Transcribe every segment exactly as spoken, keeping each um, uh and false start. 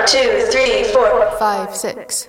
two, three, four, five, six.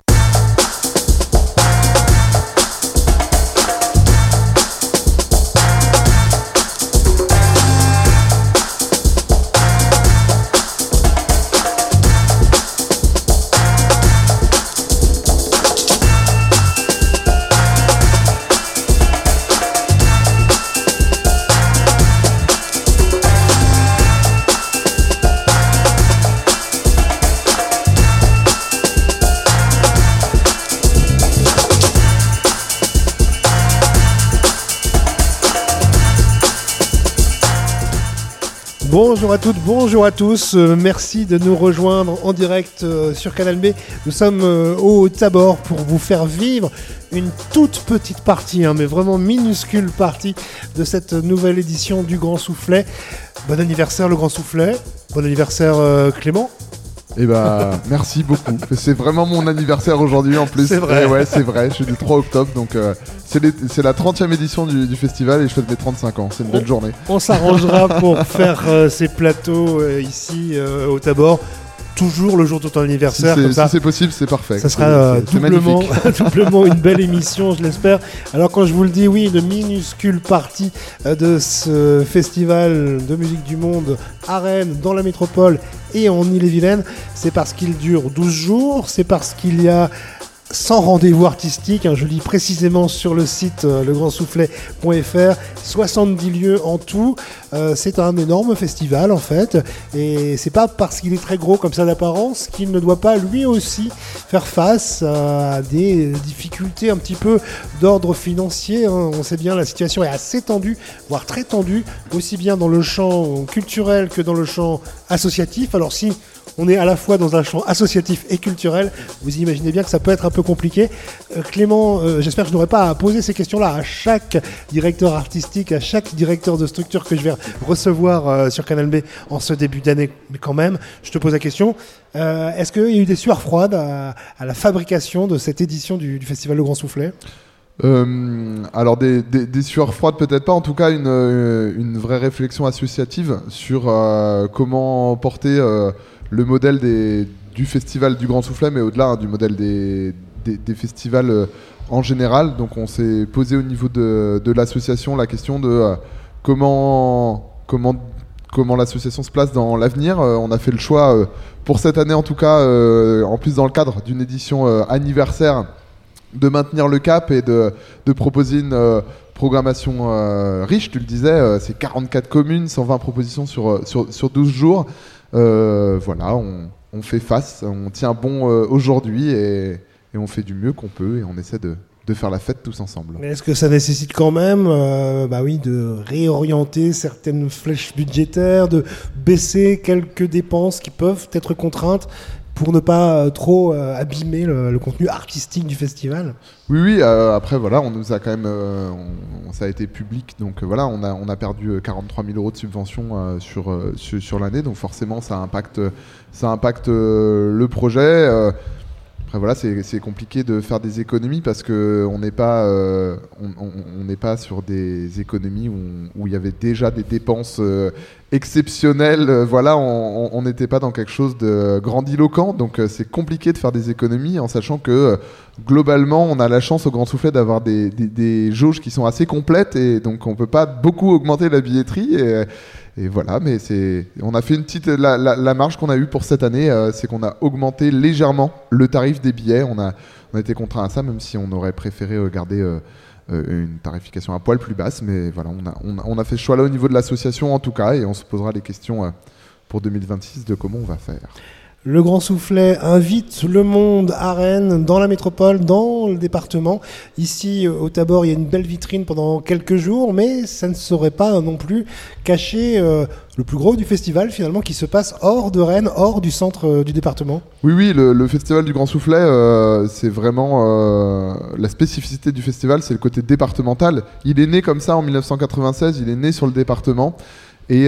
Bonjour à toutes, bonjour à tous, euh, merci de nous rejoindre en direct euh, sur Canal B. Nous sommes euh, au Tabor pour vous faire vivre une toute petite partie, hein, mais vraiment minuscule partie de cette nouvelle édition du Grand Soufflet. Bon anniversaire le Grand Soufflet, bon anniversaire euh, Clément. Eh bah, merci beaucoup. C'est vraiment mon anniversaire aujourd'hui en plus. C'est vrai. Et ouais, c'est vrai. Je suis du trois octobre, donc euh, c'est, les, c'est la trentième édition du, du festival et je fête mes trente-cinq ans. C'est une belle journée. On s'arrangera pour faire euh, ces plateaux euh, ici euh, au Tabor. Toujours le jour de ton anniversaire. Si c'est, comme ça, si c'est possible, c'est parfait. Ça sera c'est, euh, c'est, doublement, c'est doublement une belle émission, je l'espère. Alors quand je vous le dis, oui, une minuscule partie euh, de ce festival de musique du monde à Rennes, dans la métropole et en Ille-et-Vilaine, c'est parce qu'il dure douze jours, c'est parce qu'il y a cent rendez-vous artistiques, hein, je lis précisément sur le site euh, le grand soufflet point f r, soixante-dix lieux en tout. Euh, c'est un énorme festival en fait, et c'est pas parce qu'il est très gros comme ça d'apparence qu'il ne doit pas lui aussi faire face à des difficultés un petit peu d'ordre financier, hein. On sait bien, la situation est assez tendue, voire très tendue, aussi bien dans le champ culturel que dans le champ associatif. Alors si on est à la fois dans un champ associatif et culturel, vous imaginez bien que ça peut être un peu compliqué. Euh, Clément, euh, j'espère que je n'aurai pas à poser ces questions-là à chaque directeur artistique, à chaque directeur de structure que je vais recevoir euh, sur Canal B en ce début d'année. Mais quand même, je te pose la question. Euh, est-ce qu'il y a eu des sueurs froides à, à la fabrication de cette édition du, du Festival Le Grand Soufflet ? Euh, alors des, des, des sueurs froides peut-être pas, en tout cas une, une vraie réflexion associative sur euh, comment porter euh, le modèle des, du festival du Grand Soufflet, mais au-delà hein, du modèle des, des, des festivals euh, en général. Donc on s'est posé au niveau de, de l'association la question de euh, comment, comment, comment l'association se place dans l'avenir. Euh, on a fait le choix, euh, pour cette année en tout cas, euh, en plus dans le cadre d'une édition euh, anniversaire, de maintenir le cap et de, de proposer une euh, programmation euh, riche. Tu le disais, euh, c'est quarante-quatre communes, cent vingt propositions sur, sur, sur douze jours. Euh, voilà, on, on fait face, on tient bon euh, aujourd'hui et, et on fait du mieux qu'on peut et on essaie de, de faire la fête tous ensemble. Mais est-ce que ça nécessite quand même euh, bah oui, de réorienter certaines flèches budgétaires, de baisser quelques dépenses qui peuvent être contraintes pour ne pas euh, trop euh, abîmer le, le contenu artistique du festival? Oui, oui. Euh, après, voilà, on nous a quand même, euh, on, ça a été public, donc euh, voilà, on a on a perdu quarante-trois mille euros de subvention euh, sur, euh, sur sur l'année, donc forcément, ça impacte, ça impacte euh, le projet. Euh, Après voilà, c'est, c'est compliqué de faire des économies parce que on n'est pas, euh, on n'est pas sur des économies où, où il y avait déjà des dépenses euh, exceptionnelles. Euh, voilà, on n'était pas dans quelque chose de grandiloquent, donc euh, c'est compliqué de faire des économies en sachant que euh, globalement, on a la chance au Grand Soufflet d'avoir des, des, des jauges qui sont assez complètes et donc on peut pas beaucoup augmenter la billetterie. Et, Et voilà, mais c'est, on a fait une petite, la, la, la marge qu'on a eue pour cette année, euh, c'est qu'on a augmenté légèrement le tarif des billets. On a, on a été contraint à ça, même si on aurait préféré euh, garder euh, euh, une tarification un poil plus basse. Mais voilà, on a, on a, on a fait ce choix-là au niveau de l'association en tout cas, et on se posera les questions euh, pour deux mille vingt-six de comment on va faire. Le Grand Soufflet invite le monde à Rennes, dans la métropole, dans le département. Ici, au Tabor, il y a une belle vitrine pendant quelques jours, mais ça ne saurait pas non plus cacher euh, le plus gros du festival, finalement, qui se passe hors de Rennes, hors du centre euh, du département. Oui, oui, le, le festival du Grand Soufflet, euh, c'est vraiment euh, la spécificité du festival, c'est le côté départemental. Il est né comme ça en mille neuf cent quatre-vingt-seize, il est né sur le département. Et,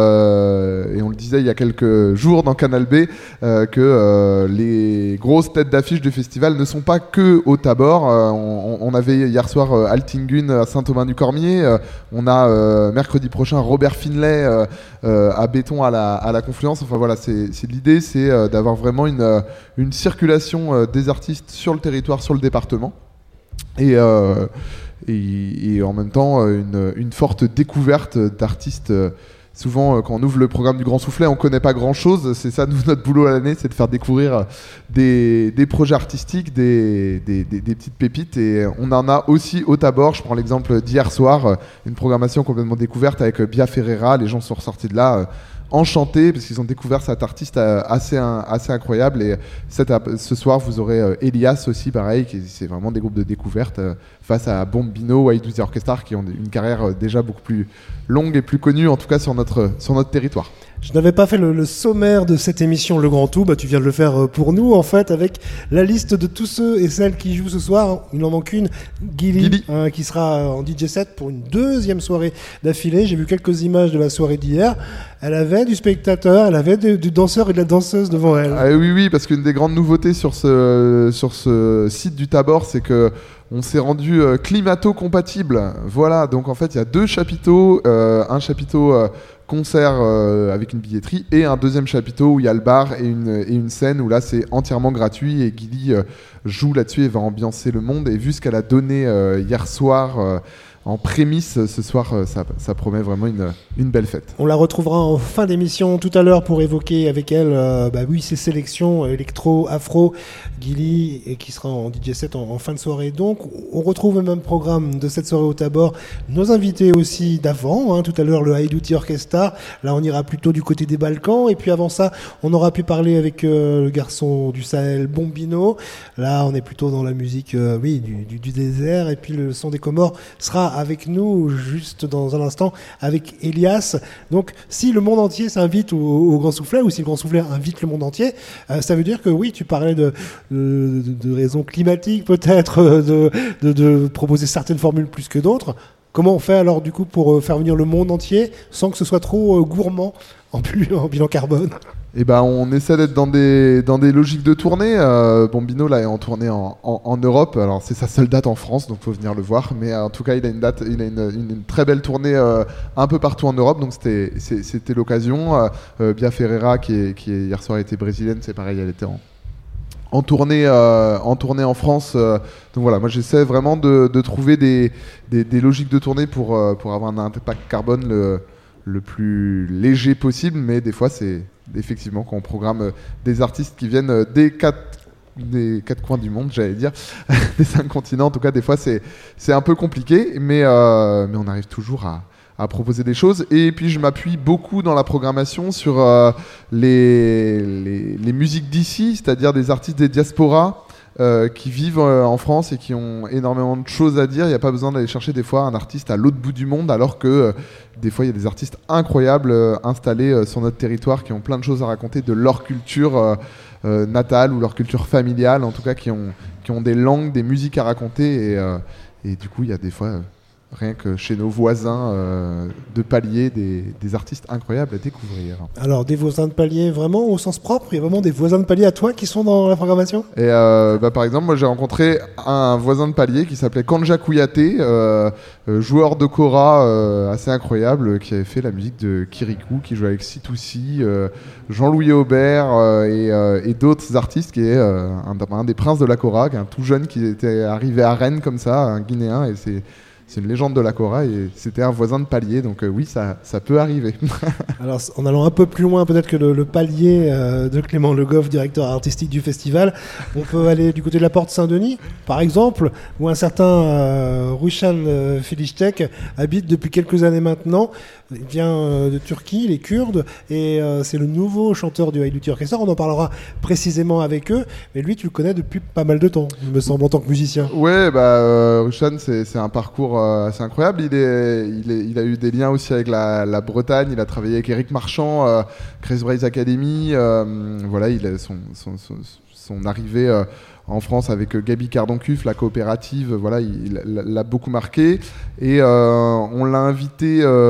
euh, et on le disait il y a quelques jours dans Canal B euh, que euh, les grosses têtes d'affiche du festival ne sont pas que au Tabor. Euh, on, on avait hier soir euh, Altingun à Saint-Aubin-du-Cormier. Euh, on a euh, mercredi prochain Robert Finlay euh, euh, à Béton à la, à la Confluence. Enfin voilà, c'est, c'est l'idée, c'est euh, d'avoir vraiment une, euh, une circulation euh, des artistes sur le territoire, sur le département. Et, euh, et, et en même temps une, une forte découverte d'artistes. Souvent, quand on ouvre le programme du Grand Soufflet, on ne connaît pas grand-chose. C'est ça, nous, notre boulot à l'année, c'est de faire découvrir des, des projets artistiques, des, des, des, des petites pépites. Et on en a aussi au Tabor. Je prends l'exemple d'hier soir, une programmation complètement découverte avec Bia Ferreira. Les gens sont ressortis de là enchantés parce qu'ils ont découvert cet artiste assez, assez incroyable. Et cette, ce soir, vous aurez Elias aussi, pareil, qui, c'est vraiment des groupes de découverte face à Bombino ou à Idouzi Orchestra qui ont une carrière déjà beaucoup plus longue et plus connue, en tout cas sur notre, sur notre territoire. Je n'avais pas fait le, le sommaire de cette émission Le Grand Tout, bah tu viens de le faire pour nous en fait, avec la liste de tous ceux et celles qui jouent ce soir. Il n'en manque une, Gilly, hein, qui sera en D J set pour une deuxième soirée d'affilée. J'ai vu quelques images de la soirée d'hier. Elle avait du spectateur, elle avait de, du danseur et de la danseuse devant elle. Ah, oui, oui, parce qu'une des grandes nouveautés sur ce, sur ce site du Tabor, c'est que on s'est rendu euh, climato-compatible. Voilà, donc en fait, il y a deux chapiteaux, euh, un chapiteau euh, concert euh, avec une billetterie et un deuxième chapiteau où il y a le bar et une, et une scène où là, c'est entièrement gratuit et Gilly euh, joue là-dessus et va ambiancer le monde. Et vu ce qu'elle a donné euh, hier soir euh, en prémisse, ce soir, ça, ça promet vraiment une, une belle fête. On la retrouvera en fin d'émission tout à l'heure pour évoquer avec elle euh, bah oui, ses sélections électro, afro, Gilly, et qui sera en D J set en, en fin de soirée. Donc, on retrouve le même programme de cette soirée au Tabor. Nos invités aussi d'avant, hein, tout à l'heure le Idouzi Orchestra. Là, on ira plutôt du côté des Balkans. Et puis avant ça, on aura pu parler avec euh, le garçon du Sahel, Bombino. Là, on est plutôt dans la musique euh, oui, du, du, du désert. Et puis le son des Comores sera avec nous juste dans un instant avec Elias. Donc si le monde entier s'invite au, au Grand Soufflet ou si le Grand Soufflet invite le monde entier, euh, ça veut dire que oui, tu parlais de, de, de raisons climatiques peut-être, de, de, de proposer certaines formules plus que d'autres. Comment on fait alors du coup pour faire venir le monde entier sans que ce soit trop euh, gourmand en, en bilan carbone? Eh ben, on essaie d'être dans des, dans des logiques de tournée. Euh, Bombino là est en tournée en, en, en Europe. Alors c'est sa seule date en France, donc faut venir le voir. Mais euh, en tout cas, il a une date, il a une, une, une très belle tournée euh, un peu partout en Europe. Donc c'était, c'est, c'était l'occasion. Euh, Bia Ferreira, qui, est, qui est, hier soir était brésilienne, c'est pareil, elle était en, en tournée, euh, en tournée en France. Euh, donc voilà, moi j'essaie vraiment de, de trouver des, des, des logiques de tournée pour, euh, pour avoir un impact carbone le, le plus léger possible. Mais des fois, c'est effectivement quand on programme des artistes qui viennent des quatre, des quatre coins du monde, j'allais dire, des cinq continents, en tout cas des fois c'est, c'est un peu compliqué, mais, euh, mais on arrive toujours à, à proposer des choses. Et puis je m'appuie beaucoup dans la programmation sur euh, les, les, les musiques d'ici, c'est-à-dire des artistes des diasporas Euh, qui vivent euh, en France et qui ont énormément de choses à dire. Il n'y a pas besoin d'aller chercher des fois un artiste à l'autre bout du monde, alors que euh, des fois il y a des artistes incroyables euh, installés euh, sur notre territoire qui ont plein de choses à raconter de leur culture euh, euh, natale ou leur culture familiale, en tout cas qui ont, qui ont des langues, des musiques à raconter. Et, euh, et du coup, il y a des fois... Euh, rien que chez nos voisins euh, de palier, des, des artistes incroyables à découvrir. Alors, des voisins de palier vraiment au sens propre? Il y a vraiment des voisins de palier à toi qui sont dans la programmation? Et euh, bah, par exemple, moi j'ai rencontré un voisin de palier qui s'appelait Kanja Kouyaté, euh, euh, joueur de kora euh, assez incroyable, qui avait fait la musique de Kirikou, qui jouait avec Sitoussi, euh, Jean-Louis Aubert euh, et, euh, et d'autres artistes, qui est euh, un, un des princes de la kora, qui est un tout jeune qui était arrivé à Rennes comme ça, un Guinéen, et c'est C'est une légende de la kora et c'était un voisin de palier, donc euh, oui, ça, ça peut arriver. Alors, en allant un peu plus loin peut-être que le, le palier euh, de Clément Le Goff, directeur artistique du festival, on peut aller du côté de la Porte Saint-Denis, par exemple, où un certain euh, Rushan euh, Filishtek habite depuis quelques années maintenant. Il vient euh, de Turquie, il est kurde, et euh, c'est le nouveau chanteur du Idouzi Orchestra. On en parlera précisément avec eux, mais lui, tu le connais depuis pas mal de temps, il me semble, en tant que musicien. Ouais, bah, euh, Rushan, c'est, c'est un parcours euh, assez incroyable. Il, est, il, est, il a eu des liens aussi avec la, la Bretagne, il a travaillé avec Eric Marchand, euh, Chris Brace Academy. Euh, voilà, il a son, son, son, son arrivée euh, en France avec Gabi Cardoncuf, la coopérative, voilà, il l'a beaucoup marqué. Et euh, on l'a invité euh,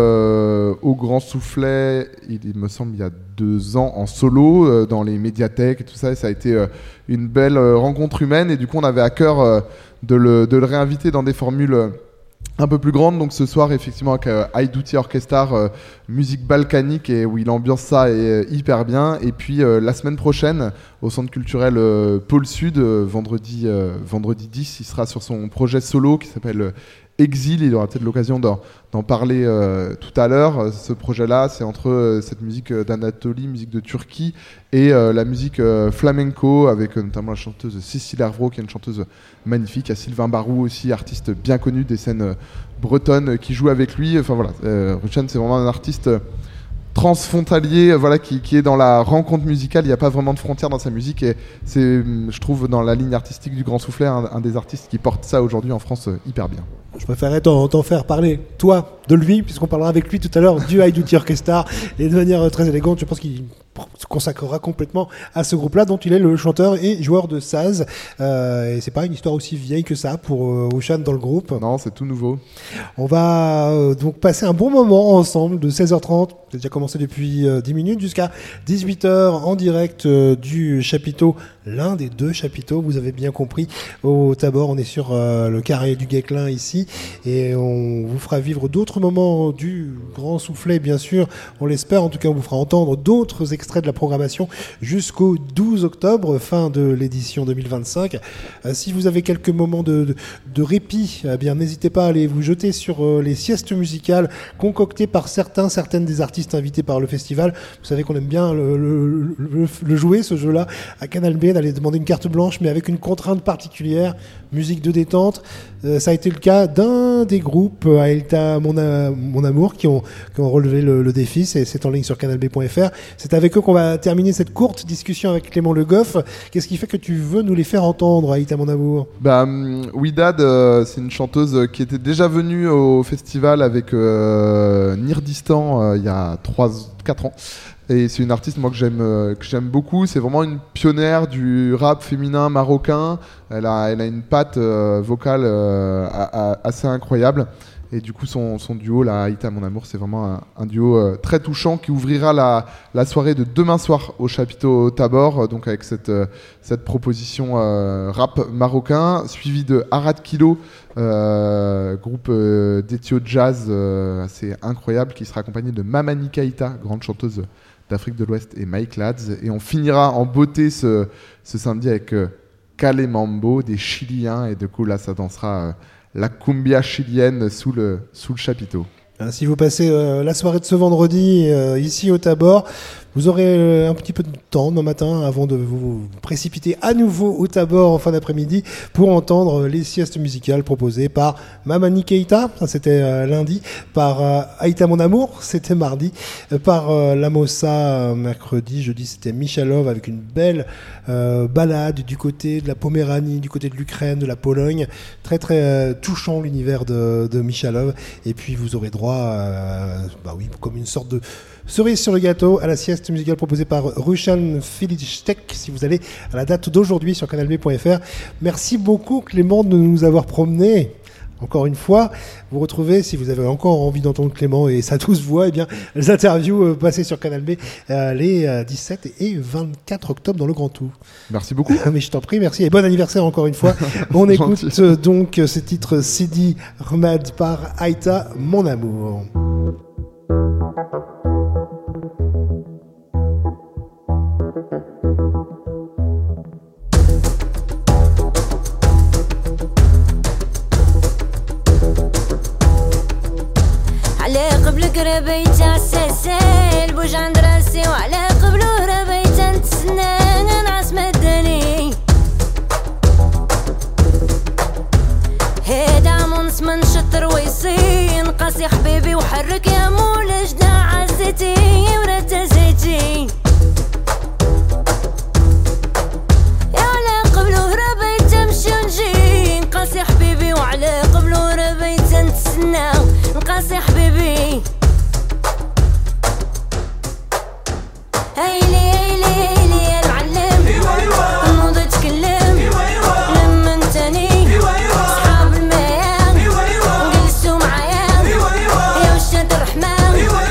euh, au Grand Soufflet, il, il me semble, il y a deux ans, en solo, euh, dans les médiathèques et tout ça. Et ça a été euh, une belle euh, rencontre humaine. Et du coup, on avait à cœur euh, de, le, de le réinviter dans des formules euh, un peu plus grandes. Donc ce soir, effectivement, avec euh, Haïdouti Orchestra, euh, musique balkanique, et où il ambiance ça et, euh, hyper bien. Et puis euh, la semaine prochaine, au Centre culturel euh, Pôle Sud, euh, vendredi, euh, vendredi dix, il sera sur son projet solo qui s'appelle euh, Exil. Il aura peut-être l'occasion d'en, d'en parler euh, tout à l'heure. Ce projet-là, c'est entre euh, cette musique d'Anatolie, musique de Turquie, et euh, la musique euh, flamenco, avec euh, notamment la chanteuse Cécile Hervro, qui est une chanteuse magnifique. Il y a Sylvain Barou aussi, artiste bien connu des scènes euh, bretonnes, euh, qui joue avec lui. Enfin voilà, euh, Rushan, c'est vraiment un artiste euh, transfrontalier, euh, voilà, qui, qui est dans la rencontre musicale. Il n'y a pas vraiment de frontières dans sa musique, et c'est, je trouve, dans la ligne artistique du Grand Soufflet, un, un des artistes qui porte ça aujourd'hui en France euh, hyper bien. Je préférerais t'en, t'en faire parler, toi, de lui, puisqu'on parlera avec lui tout à l'heure du Haïdouti Orchestra, et de manière très élégante. Je pense qu'il se consacrera complètement à ce groupe-là, dont il est le chanteur et joueur de saz. Euh, et c'est pas une histoire aussi vieille que ça pour euh, Rushan dans le groupe. Non, c'est tout nouveau. On va euh, donc passer un bon moment ensemble de seize heures trente, c'est déjà commencé depuis euh, dix minutes, jusqu'à dix-huit heures en direct euh, du chapiteau, l'un des deux chapiteaux, vous avez bien compris, au Tabor. On est sur euh, le carré du Guesclin ici, et on vous fera vivre d'autres moments du Grand Soufflet, bien sûr, on l'espère. En tout cas, on vous fera entendre d'autres extraits de la programmation jusqu'au douze octobre, fin de l'édition deux mille vingt-cinq. Euh, si vous avez quelques moments de, de, de répit, eh bien n'hésitez pas à aller vous jeter sur euh, les siestes musicales concoctées par certains, certaines des artistes invités par le festival. Vous savez qu'on aime bien le, le, le, le jouer, ce jeu-là, à Canal B, d'aller demander une carte blanche, mais avec une contrainte particulière, musique de détente. Euh, ça a été le cas d'un des groupes, Aelta Mon, A- Mon Amour, qui ont, qui ont relevé le, le défi. C'est, c'est en ligne sur canal b point f r. C'est avec eux qu'on va terminer cette courte discussion avec Clément Le Goff. Qu'est-ce qui fait que tu veux nous les faire entendre, Aelta Mon Amour? Bah, um, Widad, euh, c'est une chanteuse qui était déjà venue au festival avec euh, Nirdistan euh, il y a trois quatre ans. Et c'est une artiste, moi, que j'aime, euh, que j'aime beaucoup. C'est vraiment une pionnière du rap féminin marocain. Elle a, elle a une patte euh, vocale euh, a, a, assez incroyable. Et du coup, son, son duo, la Haïta Mon Amour, c'est vraiment un, un duo euh, très touchant qui ouvrira la, la soirée de demain soir au chapiteau Tabor, donc avec cette, euh, cette proposition euh, rap marocain, suivi de Arad Kilo, euh, groupe euh, d'Ethio Jazz euh, assez incroyable, qui sera accompagné de Mamani Keïta, grande chanteuse d'Afrique de l'Ouest, et Mike Lads. Et on finira en beauté ce, ce samedi avec euh, Kale Mambo, des Chiliens, et du coup là, ça dansera euh, la cumbia chilienne sous le, sous le chapiteau. Si vous passez euh, la soirée de ce vendredi euh, ici au Tabor, vous aurez euh, un petit peu de temps demain matin avant de vous précipiter à nouveau au Tabor en fin d'après-midi pour entendre les siestes musicales proposées par Mamani Keïta, ça c'était euh, lundi, par euh, Haïta Mon Amour, c'était mardi, euh, par euh, La Mossa euh, mercredi, jeudi c'était Michalov avec une belle euh, balade du côté de la Poméranie, du côté de l'Ukraine, de la Pologne, très très euh, touchant l'univers de, de Michalov. Et puis vous aurez droit euh, bah oui, comme une sorte de cerise sur le gâteau à la sieste musicale proposée par Rushan Filijtek, si vous allez à la date d'aujourd'hui sur canal b point f r. Merci beaucoup Clément de nous avoir promenés. Encore une fois, vous retrouvez, si vous avez encore envie d'entendre Clément et sa douce voix, eh bien, les interviews euh, passées sur Canal B euh, les euh, dix-sept et vingt-quatre octobre dans le Grand Tour. Merci beaucoup. Mais je t'en prie, merci. Et bon anniversaire encore une fois. On écoute euh, donc euh, ce titre Sidi Rmad par Haïta Mon Amour. قبل قربيت عساسل بوج عند راسي وعلى قبلو ربيت نتسنى نعس مدني هيدا منص من شطر ويصين قاسي حبيبي وحرك يا مولج دا عزتي ورتزتي يا على قبلو ربيت نمشي ونجي قاسي حبيبي وعلى قبلو ربيت نتسنى نقاسي حبيبي هيلي هيلي هيلي يا المعلم نوض تكلم لما انتني صحاب المياه جلسوا معايا يا وشات الرحمن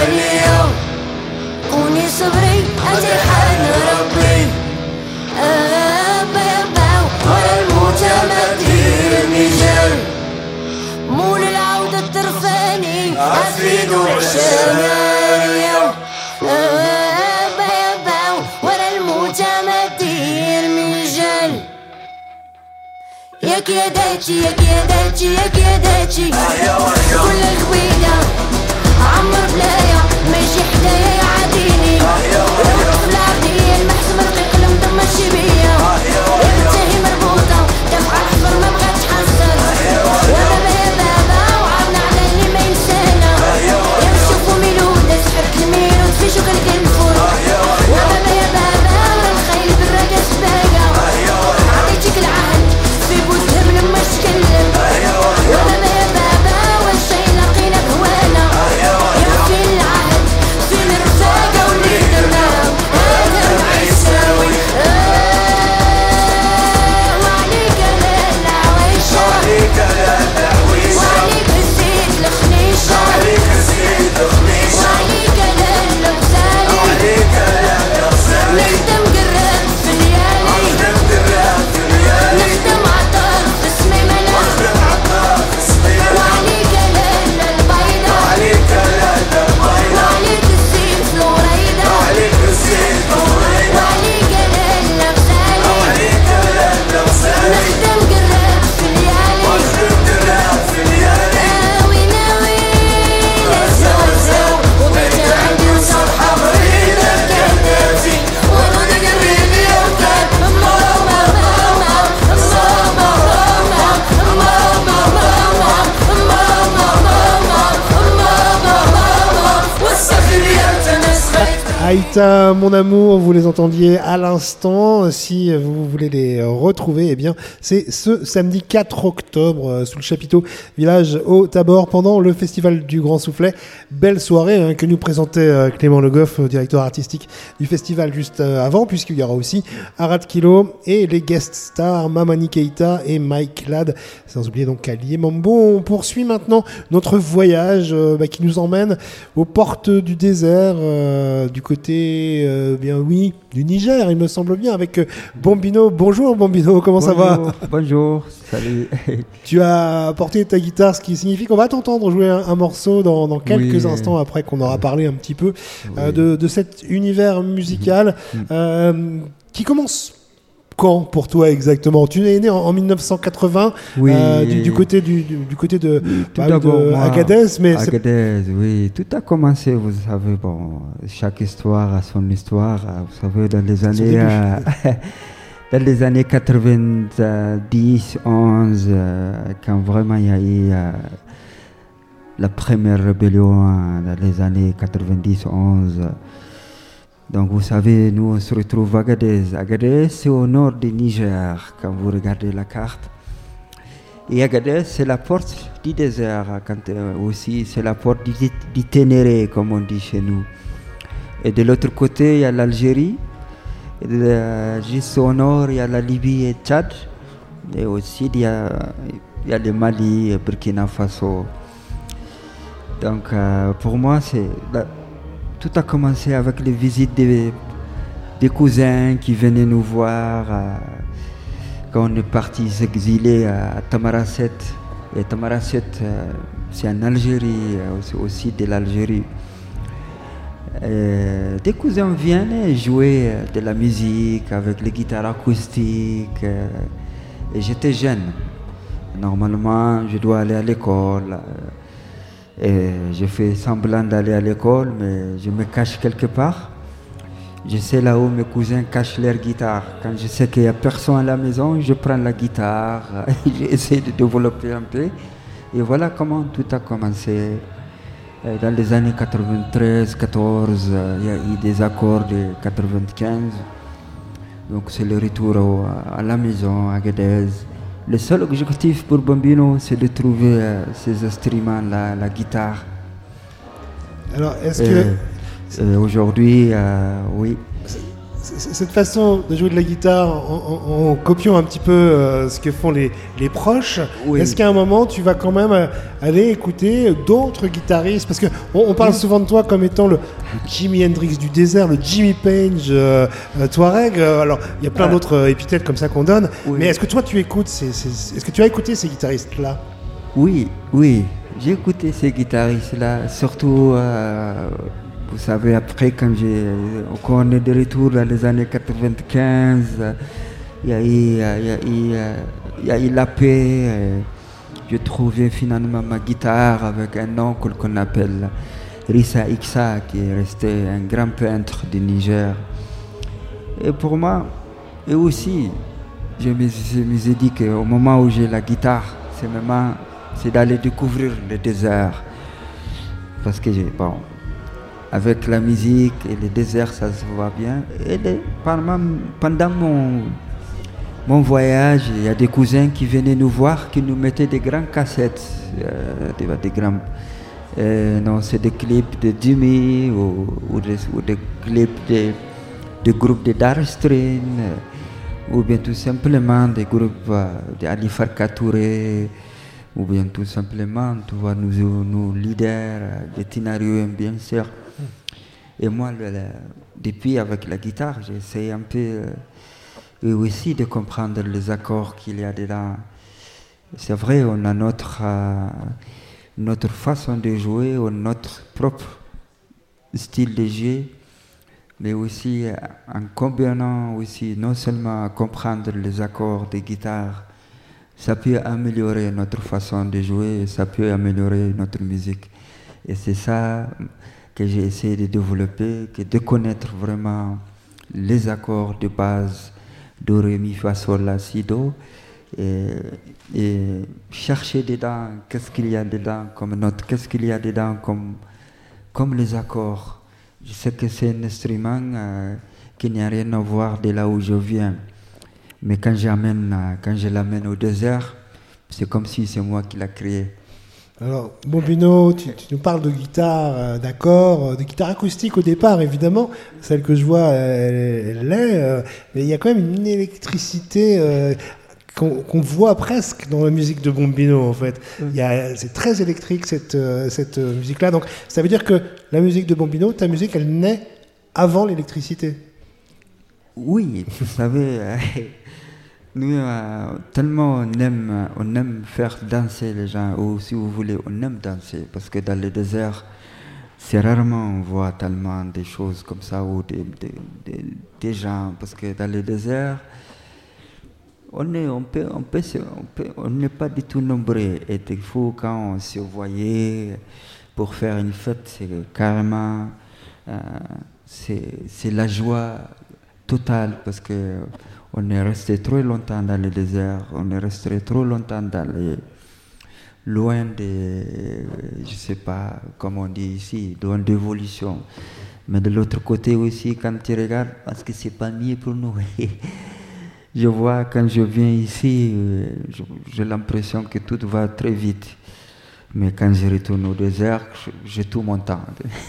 اليوم كوني صبري أتحن ربي أبابا ولا المتمدين المجال مول العودة الترفاني أفيد وعشان اليوم أبابا ولا المتمدين المجال يا كياداتي يا كياداتي يا كياداتي كل الخويدة عمر بلايا ماشي حدايا يعاديني في العرضية المحسومة دقيق المضمة الشبية بنتهي مربوطة دفع الحفر ما بغات تحصل وبابا يا بابا وعاودنا على اللي ما ينسانا يا نشوفو ميلودة سحرت الميلود في شوك الكنفور وبابا يا بابا ورا الخيل بالراقة سباقة عطيتك العهد في بوزهم لما تكلم وبابا يا بابا والشي لقينا بهوانا يا في العهد في الرفاقة واللي درناه آدم عيساوي وعليك لا العويشة وعليك الزيت الخنيشة وعليك لا الغزالي نخدم قراب في الليالي نخدم عطار في سميملة وعليك لا البيضة وعليك الزين في الوريدة وعليك لا الغزالي نخدم قراب في الليالي ناوي ناوي نزوزو وبيت عندي وصرحة مريضة كهداتي ونود قريبي وكان ماما ماما ماما ماما ماما ماما ماما ماما ماما والسخريات نسخت Aïta, mon amour, vous les entendiez à l'instant. Si vous voulez les retrouver, eh bien, c'est ce samedi quatre octobre euh, sous le chapiteau Village au Tabor pendant le festival du Grand Soufflet. Belle soirée hein, que nous présentait euh, Clément Le Goff, directeur artistique du festival juste euh, avant, puisqu'il y aura aussi Arad Kilo et les guest stars Mamani Keita et Mike Ladd. Sans oublier donc Ali Mambo. On poursuit maintenant notre voyage euh, bah, qui nous emmène aux portes du désert, euh, du côté, euh, bien oui, du Niger, il me semble bien, avec euh, Bambino. Bonjour Bambino, comment Bonjour, ça va? Bonjour, salut. Tu as apporté ta guitare, ce qui signifie qu'on va t'entendre jouer un, un morceau dans, dans quelques Oui. instants après qu'on aura parlé un petit peu euh, Oui. de, de cet univers musical Mhm. euh, qui commence quand pour toi exactement? Tu es né en, en mille neuf cent quatre-vingts Oui. euh, du, du côté du, du, du côté de, Tout bah, d'abord, de moi, Agadez, mais c'est- Agadez, oui. Tout a commencé, vous savez, bon, chaque histoire a son histoire. euh, Vous savez, dans les années, début. euh, dans les années quatre-vingt-dix, onze, euh, quand vraiment il y a eu euh, la première rébellion euh, dans les années quatre-vingt-dix, onze. Donc vous savez, nous on se retrouve à Agadez. Agadez, c'est au nord du Niger, quand vous regardez la carte. Et Agadez, c'est la porte du désert, quand, euh, aussi c'est la porte du, du Ténéré, comme on dit chez nous. Et de l'autre côté, il y a l'Algérie. Et de, euh, juste au nord, il y a la Libye et Tchad. Et au sud, il y a, il y a le Mali et Burkina Faso. Donc euh, pour moi, c'est... la- tout a commencé avec les visites des, des cousins qui venaient nous voir euh, quand on est parti s'exiler à Tamaracet. Et Tamaracet, euh, c'est en Algérie, euh, c'est au sud de l'Algérie. Euh, des cousins viennent jouer euh, de la musique avec les guitares acoustiques. euh, et j'étais jeune. Normalement, je dois aller à l'école. euh, Et je fais semblant d'aller à l'école, mais je me cache quelque part. Je sais là où mes cousins cachent leur guitare. Quand je sais qu'il n'y a personne à la maison, je prends la guitare, j'essaie de développer un peu. Et voilà comment tout a commencé. Dans les années quatre-vingt-treize, quatorze, il y a eu des accords de quatre-vingt-quinze. Donc c'est le retour au- à la maison, à Agadez. Le seul objectif pour Bambino, c'est de trouver euh, ces instruments-là, la guitare. alors est-ce Et, que et aujourd'hui, euh, oui. cette façon de jouer de la guitare en, en, en copiant un petit peu euh, ce que font les, les proches, Oui. est-ce qu'à un moment tu vas quand même euh, aller écouter d'autres guitaristes? Parce qu'on on parle Oui. souvent de toi comme étant le Jimi Hendrix du désert, le Jimmy Page euh, euh, Touareg. Euh, alors il y a plein Ah. d'autres euh, épithètes comme ça qu'on donne. Oui. Mais est-ce que toi tu écoutes ces, ces- est-ce que tu as écouté ces guitaristes-là? Oui, oui, j'ai écouté ces guitaristes-là, surtout, euh, vous savez, après, quand j'ai, quand on est de retour dans les années quatre-vingt-quinze, euh, il y a eu, euh, il y a eu, euh, il y a eu la paix. euh, J'ai trouvé finalement ma guitare avec un oncle qu'on appelle Rissa Iksa, qui est resté un grand peintre du Niger. Et pour moi, et aussi, je me, je me suis dit qu'au moment où j'ai la guitare, c'est vraiment, c'est d'aller découvrir le désert. Parce que, j'ai, bon, avec la musique et le désert, ça se voit bien. Et les- pendant, pendant mon, mon voyage, il y a des cousins qui venaient nous voir, qui nous mettaient des grandes cassettes, euh, des, des grands, euh, non, c'est des clips de Jimmy ou, ou, des, ou des clips de, de groupes de Darstream, euh, ou bien tout simplement des groupes euh, d'Ali Farka Touré, ou bien tout simplement, tu vois, nous, nous leaders, euh, de Tinariou, bien sûr. Et moi, le- le- depuis avec la guitare, j'essaie un peu euh, et aussi de comprendre les accords qu'il y a dedans. C'est vrai, on a notre, euh, notre façon de jouer, on a notre propre style de jeu, mais aussi euh, en combinant aussi non seulement à comprendre les accords de guitare, ça peut améliorer notre façon de jouer, ça peut améliorer notre musique. Et c'est ça que j'ai essayé de développer, que de connaître vraiment les accords de base do, ré, mi, fa, sol, la, si, do, et, et chercher dedans qu'est-ce qu'il y a dedans comme note, qu'est-ce qu'il y a dedans comme, comme les accords. Je sais que c'est un instrument euh, qui n'a rien à voir de là où je viens. Mais quand j'amène, euh, quand je l'amène au désert, c'est comme si c'est moi qui l'ai créé. Alors, Bombino, tu, tu nous parles de guitare, euh, d'accords, euh, de guitare acoustique au départ, évidemment. Celle que je vois, elle, elle l'est. euh, mais il y a quand même une électricité euh, qu'on qu'on voit presque dans la musique de Bombino, en fait. Il y a- C'est très électrique, cette, euh, cette euh, musique-là. Donc, ça veut dire que la musique de Bombino, ta musique, elle naît avant l'électricité. Oui, vous savez, euh, nous, euh, tellement on aime, on aime faire danser les gens, ou si vous voulez, on aime danser, parce que dans le désert, c'est rarement on voit tellement des choses comme ça, ou des, des, des, des gens, parce que dans le désert, on est, on peut, on peut, se- on peut, on n'est pas du tout nombreux. Et des fois, quand on se voyait pour faire une fête, c'est carrément, euh, c'est, c'est la joie totale, parce que on est resté trop longtemps dans le désert, on est resté trop longtemps dans les, loin de, je sais pas comment on dit ici, loin d'évolution. Mais de l'autre côté aussi, quand tu regardes, parce que c'est pas mieux pour nous. Je vois quand je viens ici, euh, je- j'ai l'impression que tout va très vite. Mais quand je retourne au désert, je- j'ai tout mon temps.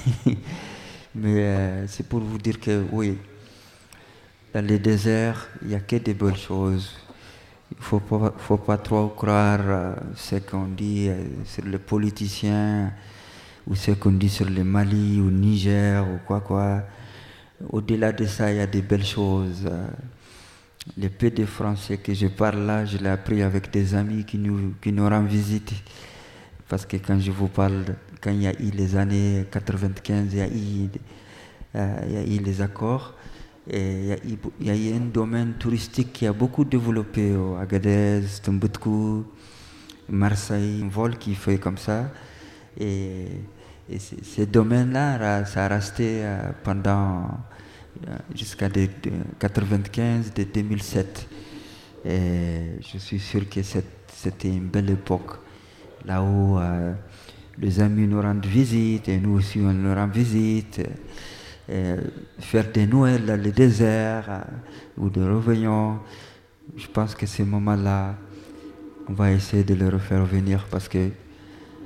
Mais euh, c'est pour vous dire que oui, dans les déserts, il n'y a que des belles choses. Il ne faut pas, faut pas trop croire euh, ce qu'on dit euh, sur les politiciens ou ce qu'on dit sur le Mali ou Niger ou quoi quoi. Au-delà de ça, il y a des belles choses. euh. Le peu de français que je parle là, je l'ai appris avec des amis qui nous, qui nous rendent visite. Parce que quand je vous parle, quand il y a eu les années quatre-vingt-quinze, il y a eu, euh, il y a eu les accords. Et il y a eu, il y a eu un domaine touristique qui a beaucoup développé au Agadez, Tombouctou, Marseille, un vol qui fait comme ça. Et, et c- ce domaine-là, ra- ça a resté euh, pendant euh, jusqu'à de- de quatre-vingt-quinze, de deux mille sept. Et je suis sûr que c'est- c'était une belle époque, là où euh, les amis nous rendent visite et nous aussi on leur rend visite. Euh, faire des Noëls dans le désert euh, ou des réveillons. Je pense que ces moments-là, on va essayer de les refaire venir parce que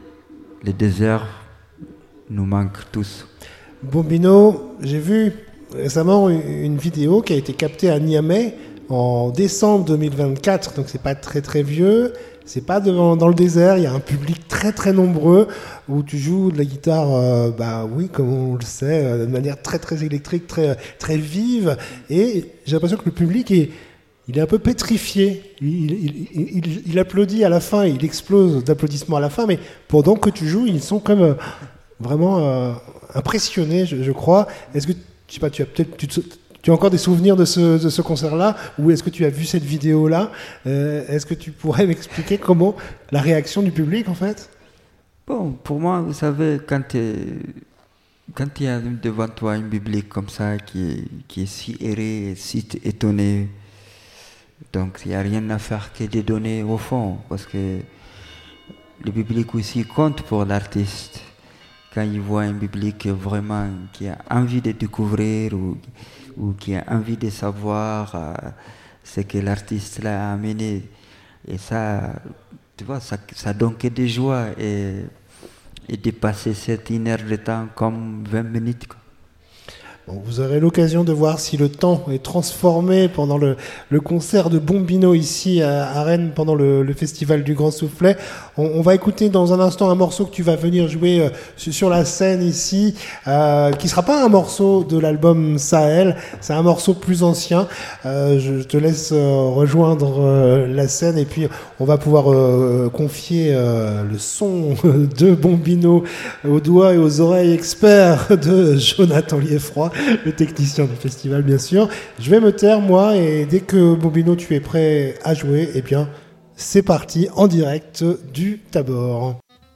le désert nous manque tous. Bombino, j'ai vu récemment une vidéo qui a été captée à Niamey en décembre deux mille vingt-quatre, donc c'est pas très très vieux. C'est pas devant, dans le désert, il y a un public très très nombreux où tu joues de la guitare, euh, bah oui, comme on le sait, euh, de manière très très électrique, très très vive. Et j'ai l'impression que le public est, il est un peu pétrifié. Il, il, il, il, il applaudit à la fin, il explose d'applaudissements à la fin, mais pendant que tu joues, ils sont comme euh, vraiment euh, impressionnés, je, je crois. Est-ce que, je sais pas, tu as peut-être, tu te, Tu as encore des souvenirs de ce, de ce concert-là, ou est-ce que tu as vu cette vidéo-là? euh, Est-ce que tu pourrais m'expliquer comment la réaction du public, en fait? Bon, pour moi, vous savez, quand quand il y a devant toi un public comme ça qui est, qui est si erré, si étonné, donc il n'y a rien à faire que de donner au fond, parce que le public aussi compte pour l'artiste. Quand il voit un public vraiment qui a envie de découvrir ou ou qui a envie de savoir euh, ce que l'artiste l'a amené. Et ça, tu vois, ça, ça donne que des joies et, et de passer cette une heure de temps comme vingt minutes, quoi. Bon, vous aurez l'occasion de voir si le temps est transformé pendant le, le concert de Bombino ici à, à Rennes pendant le, le festival du Grand Soufflet. On, on va écouter dans un instant un morceau que tu vas venir jouer euh, sur la scène ici, euh, qui sera pas un morceau de l'album Sahel, c'est un morceau plus ancien. Euh, je te laisse euh, rejoindre euh, la scène et puis on va pouvoir euh, confier euh, le son de Bombino aux doigts et aux oreilles experts de Jonathan Lieffroy, le technicien du festival, bien sûr. Je vais me taire, moi, et dès que Bombino, tu es prêt à jouer, eh bien, c'est parti en direct du Tabor.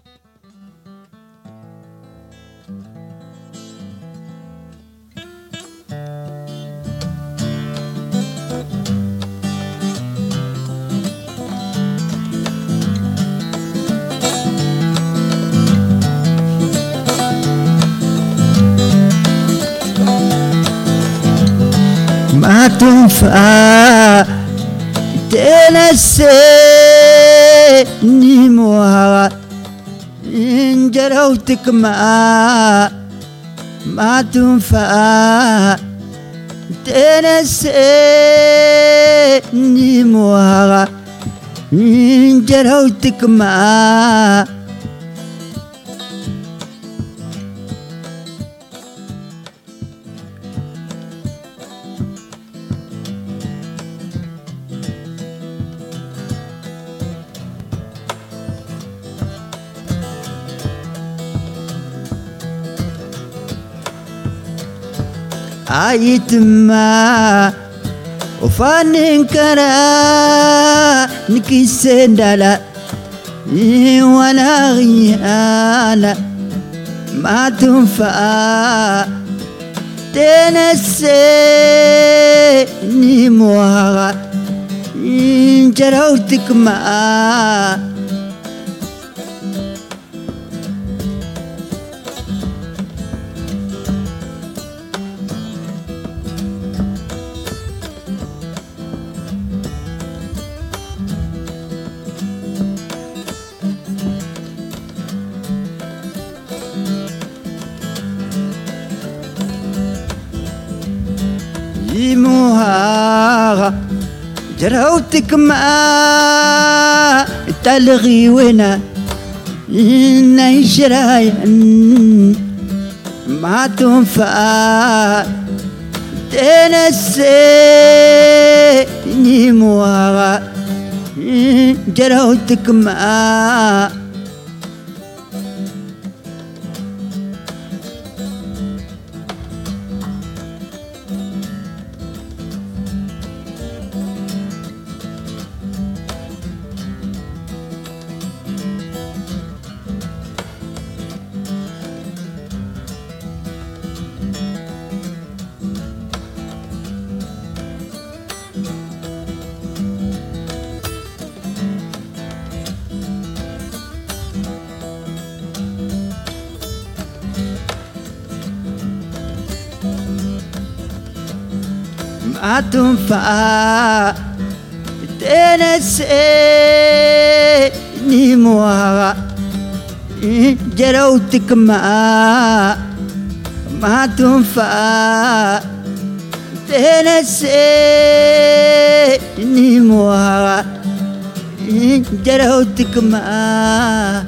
ما تنفع تنسيني موها إن جروتك ما ما تنفع تنسيني موها إن جروتك ما Aitma ofanin kara nikisendala wala ghiyala ma tunfa تنسيني موها إن جروتك ما موها جروتك ما تلغي ونا إن شرايا ما تنفع تنسيني موها جروتك ما ما تنفع تنسيني موها جروتك ما ما تنفع تنسي إني موها جرهتك ما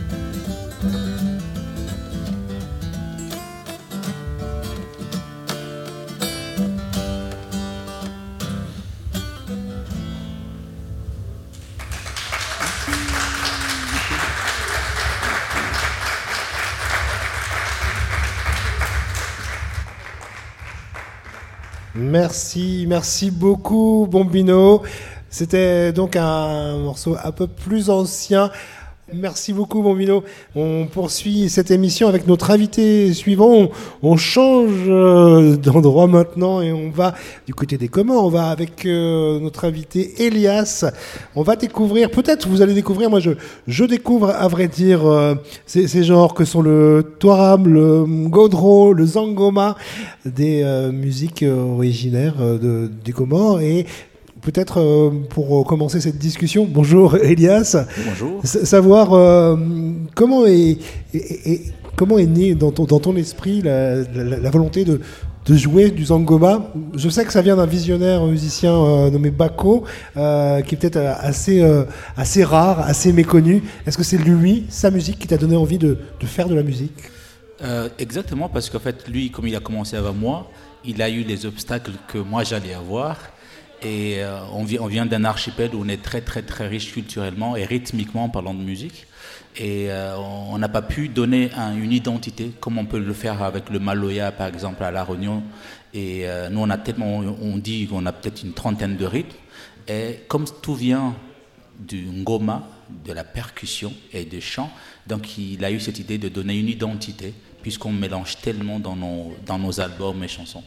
Merci, merci beaucoup Bombino. C'était donc un morceau un peu plus ancien. Merci beaucoup Bombino. On poursuit cette émission avec notre invité suivant. On, on change euh, d'endroit maintenant et on va du côté des Comores. On va avec euh, notre invité Elias. On va découvrir, peut-être vous allez découvrir, moi je, je découvre à vrai dire euh, ces, ces genres que sont le Touareg, le Godro, le Zangoma, des euh, musiques originaires euh, de, des Comores. Et peut-être euh, pour commencer cette discussion, bonjour Elias. Bonjour. S- savoir euh, comment est, est, est comment est née dans ton, dans ton esprit la, la, la volonté de, de jouer du Zangoma. Je sais que ça vient d'un visionnaire musicien euh, nommé Bako, euh, qui est peut-être assez, euh, assez rare, assez méconnu. Est-ce que c'est lui, sa musique, qui t'a donné envie de, de faire de la musique ? Euh, exactement, parce qu'en fait, lui, comme il a commencé avant moi, il a eu les obstacles que moi j'allais avoir. Et euh, on vient, on vient d'un archipel où on est très très très riche culturellement et rythmiquement en parlant de musique. Et euh, on n'a pas pu donner un, une identité comme on peut le faire avec le Maloya par exemple à La Réunion. Et euh, nous on a tellement, on dit qu'on a peut-être une trentaine de rythmes. Et comme tout vient du ngoma, de la percussion et des chants, donc il a eu cette idée de donner une identité puisqu'on mélange tellement dans nos, dans nos albums et chansons.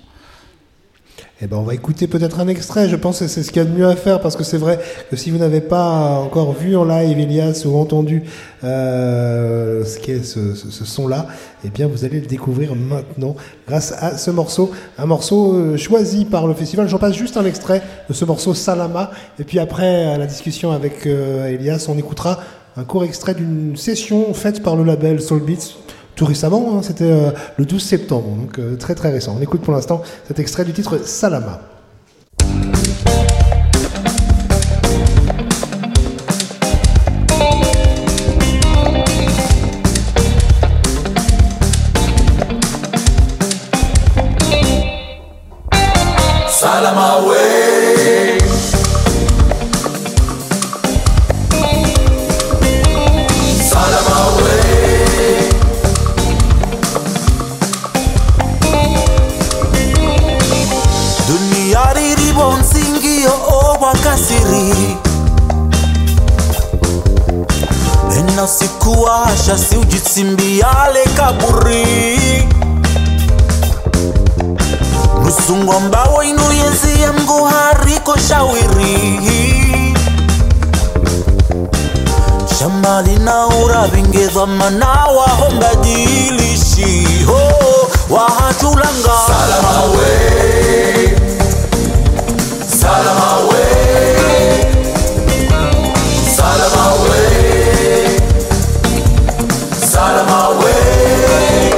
Eh ben, on va écouter peut-être un extrait. Je pense que c'est ce qu'il y a de mieux à faire, parce que c'est vrai que si vous n'avez pas encore vu en live Elias ou entendu euh, ce qu'est ce, ce, ce son-là, eh bien vous allez le découvrir maintenant grâce à ce morceau, un morceau euh, choisi par le festival. J'en passe juste un extrait de ce morceau Salama, et puis après à la discussion avec euh, Elias, on écoutera un court extrait d'une session faite par le label Soul Beats. Tout récemment, hein, c'était euh, le douze septembre, donc euh, très très récent. On écoute pour l'instant cet extrait du titre Salama. Salama way. Salama way. Bonsingiyo obakasiri ena sikuasha si ujitsimbiale kaburi nusungwa mbawo inuyenziye mguhariko shawiri shambali na urabingedha manawa hombadilishi ho wahatulanga Salama way. Salama way, Salama way, Salama way.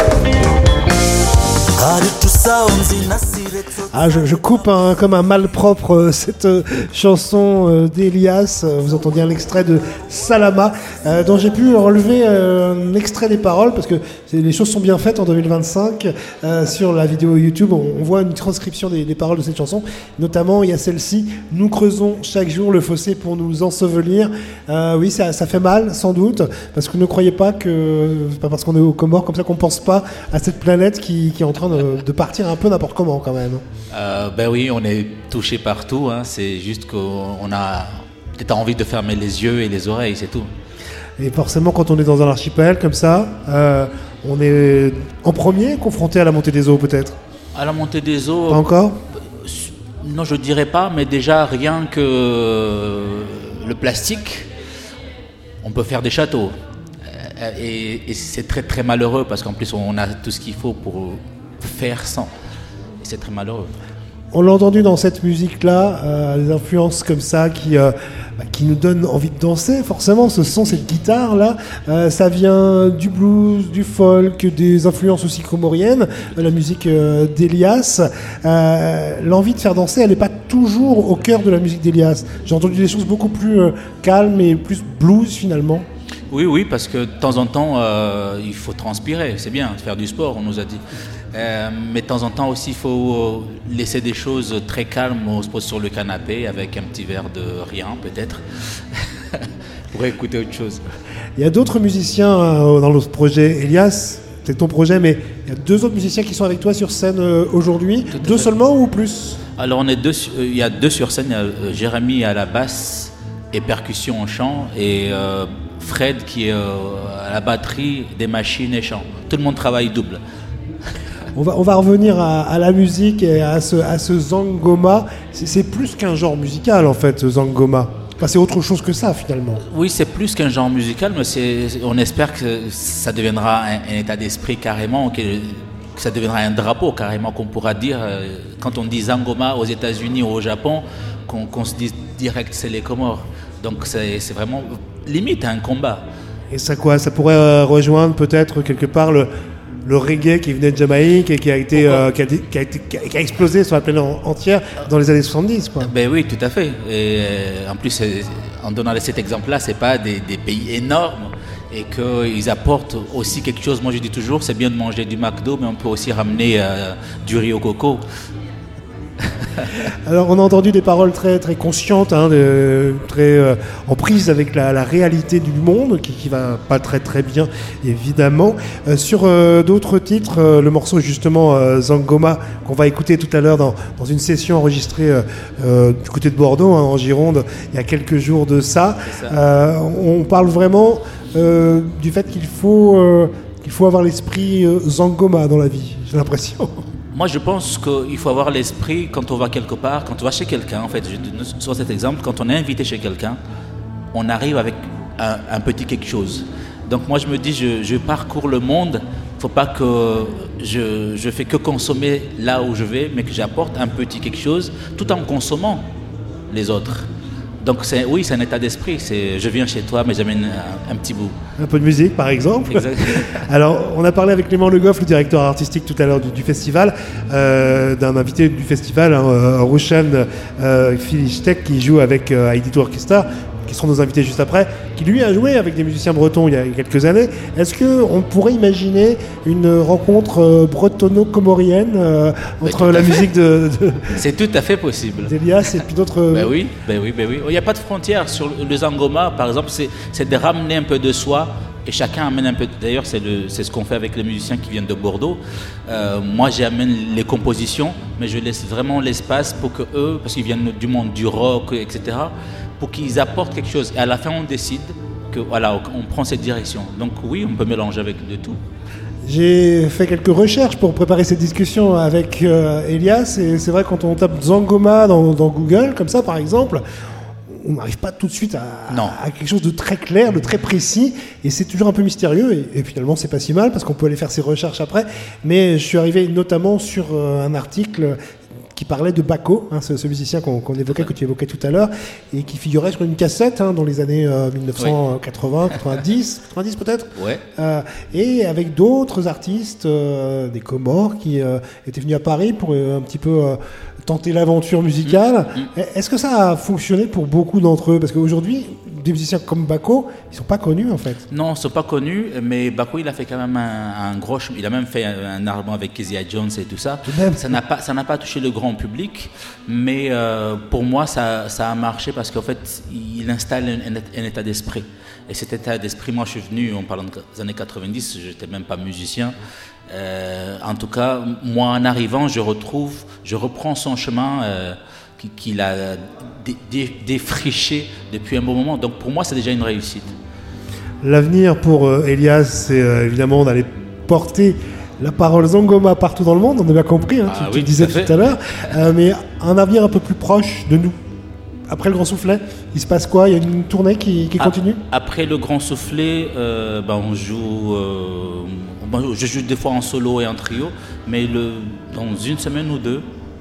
Ah, je, je coupe un, comme un malpropre euh, cette euh, chanson euh, d'Elias. Euh, vous entendiez un extrait de Salama, euh, dont j'ai pu relever euh, un extrait des paroles, parce que les choses sont bien faites en deux mille vingt-cinq. Euh, sur la vidéo YouTube, on, on voit une transcription des, des paroles de cette chanson. Notamment, il y a celle-ci: nous creusons chaque jour le fossé pour nous ensevelir. Euh, oui, ça, ça fait mal, sans doute, parce que ne croyez pas que c'est pas parce qu'on est aux Comores comme ça qu'on pense pas à cette planète qui, qui est en train de, de partir un peu n'importe comment quand même. Euh, ben oui, on est touché partout, hein. C'est juste qu'on a peut-être envie de fermer les yeux et les oreilles, c'est tout. Et forcément, quand on est dans un archipel comme ça, euh, on est en premier confronté à la montée des eaux peut-être. À la montée des eaux... Pas encore ? Non, je dirais pas, mais déjà rien que le plastique, on peut faire des châteaux. Et, et c'est très très malheureux parce qu'en plus on a tout ce qu'il faut pour faire sans. C'est très malheureux. On l'a entendu dans cette musique-là, euh, des influences comme ça qui, euh, bah, qui nous donnent envie de danser. Forcément, ce son, cette guitare-là, euh, ça vient du blues, du folk, des influences aussi comoriennes, de la musique euh, d'Elias. Euh, l'envie de faire danser, elle n'est pas toujours au cœur de la musique d'Elias. J'ai entendu des choses beaucoup plus euh, calmes et plus blues finalement. Oui, oui, parce que de temps en temps, euh, il faut transpirer, c'est bien, faire du sport, on nous a dit. Euh, mais de temps en temps aussi, il faut laisser des choses très calmes. On se pose sur le canapé avec un petit verre de rien, peut-être, pour écouter autre chose. Il y a d'autres musiciens euh, dans notre projet, Elias, c'est ton projet, mais il y a deux autres musiciens qui sont avec toi sur scène euh, aujourd'hui. Deux seulement ou plus? Alors, on est deux, euh, il y a deux sur scène. Il y a euh, Jérémy à la basse et percussion en chant, et euh, Fred qui est euh, à la batterie, des machines et chant. Tout le monde travaille double. On va, on va revenir à, à la musique et à ce, à ce Zangoma. C'est, c'est plus qu'un genre musical en fait, ce Zangoma. Enfin, c'est autre chose que ça finalement. Oui, c'est plus qu'un genre musical, mais c'est, on espère que ça deviendra un, un état d'esprit carrément, que, que ça deviendra un drapeau carrément, qu'on pourra dire, euh, quand on dit Zangoma aux États-Unis ou au Japon, qu'on, qu'on se dise direct c'est les Comores. Donc c'est, c'est vraiment limite un combat. Et ça quoi? Ça pourrait euh, rejoindre peut-être quelque part le... le reggae qui venait de Jamaïque et qui a été, euh, qui a, qui a été qui a, qui a explosé sur la planète entière dans les années soixante-dix, quoi. Ben oui, tout à fait. Et euh, en plus, en donnant cet exemple-là, c'est pas des, des pays énormes et qu'ils apportent aussi quelque chose. Moi, je dis toujours, c'est bien de manger du McDo, mais on peut aussi ramener euh, du riz au coco. Alors, on a entendu des paroles très très conscientes, hein, de, très euh, en prise avec la, la réalité du monde, qui, qui va pas très très bien, évidemment. Euh, sur euh, d'autres titres, euh, le morceau justement euh, Zangoma qu'on va écouter tout à l'heure dans, dans une session enregistrée euh, euh, du côté de Bordeaux, hein, en Gironde, il y a quelques jours de ça. ça. Euh, on parle vraiment euh, du fait qu'il faut euh, qu'il faut avoir l'esprit euh, Zangoma dans la vie. J'ai l'impression. Moi, je pense qu'il faut avoir l'esprit quand on va quelque part, quand on va chez quelqu'un. En fait, je donne sur cet exemple, quand on est invité chez quelqu'un, on arrive avec un, un petit quelque chose. Donc moi, je me dis, je, je parcours le monde. Il ne faut pas que je, je fais que consommer là où je vais, mais que j'apporte un petit quelque chose, tout en consommant les autres. Donc c'est, oui, c'est un état d'esprit. C'est, je viens chez toi, mais j'amène un, un petit bout. Un peu de musique, par exemple. Exactement. Alors, on a parlé avec Clément Le Goff, le directeur artistique tout à l'heure du, du festival, euh, d'un invité du festival, hein, euh, Roshan euh, Filishtek, qui joue avec euh, Heidi Tour Orchestra, qui seront nos invités juste après, qui lui a joué avec des musiciens bretons il y a quelques années. Est-ce qu'on pourrait imaginer une rencontre euh, bretonno-comorienne euh, entre la musique de, de C'est tout à fait possible. d'Elias et puis d'autres... Ben oui, ben oui, ben oui. Il n'y a pas de frontière. Sur le Zangoma, par exemple, c'est, c'est de ramener un peu de soi. Et chacun amène un peu. D'ailleurs, c'est, le, c'est ce qu'on fait avec les musiciens qui viennent de Bordeaux. Euh, moi, j'amène les compositions, mais je laisse vraiment l'espace pour que eux, parce qu'ils viennent du monde du rock, et cetera, pour qu'ils apportent quelque chose. Et à la fin, on décide que voilà, on prend cette direction. Donc oui, on peut mélanger avec de tout. J'ai fait quelques recherches pour préparer cette discussion avec euh, Elias, et c'est vrai quand on tape Zangoma dans, dans Google, comme ça par exemple, on n'arrive pas tout de suite à, Non. à quelque chose de très clair, de très précis, et c'est toujours un peu mystérieux, et, et finalement c'est pas si mal, parce qu'on peut aller faire ses recherches après, mais je suis arrivé notamment sur euh, un article qui parlait de Bako, hein, ce, ce musicien qu'on, qu'on évoquait, que tu évoquais tout à l'heure, et qui figurait sur une cassette hein, dans les années euh, dix-neuf cent quatre-vingts, quatre-vingt-dix, quatre-vingt-dix peut-être, Ouais. euh, et avec d'autres artistes euh, des Comores qui euh, étaient venus à Paris pour euh, un petit peu euh, tenter l'aventure musicale. Mmh, mmh. Est-ce que ça a fonctionné pour beaucoup d'entre eux? Parce qu'aujourd'hui, des musiciens comme Bako, ils sont pas connus en fait. Non, ils ne sont pas connus, mais Bako, il a fait quand même un, un gros chemin. Il a même fait un, un album avec Kezia Jones et tout ça. Tout de même. Ça n'a pas, ça n'a pas touché le grand public, mais euh, pour moi, ça, ça a marché parce qu'en fait, il installe un, un, un état d'esprit. Et cet état d'esprit, moi, je suis venu, on parle des années quatre-vingt-dix, je n'étais même pas musicien. Euh, en tout cas, moi, en arrivant, je retrouve, je reprends son chemin euh, qu'il a dé, dé, défriché depuis un bon moment. Donc, pour moi, c'est déjà une réussite. L'avenir pour euh, Elias, c'est euh, évidemment d'aller porter la parole Zangoma partout dans le monde, on a bien compris, hein, Ah tu, oui, tu le disais tout à tout à l'heure, euh, mais un avenir un peu plus proche de nous. Après le Grand Soufflet, il se passe quoi? Il y a une tournée qui, qui Ah, continue? Après le Grand Soufflet, euh, ben on joue, euh, ben je joue des fois en solo et en trio, mais le, dans une semaine ou deux,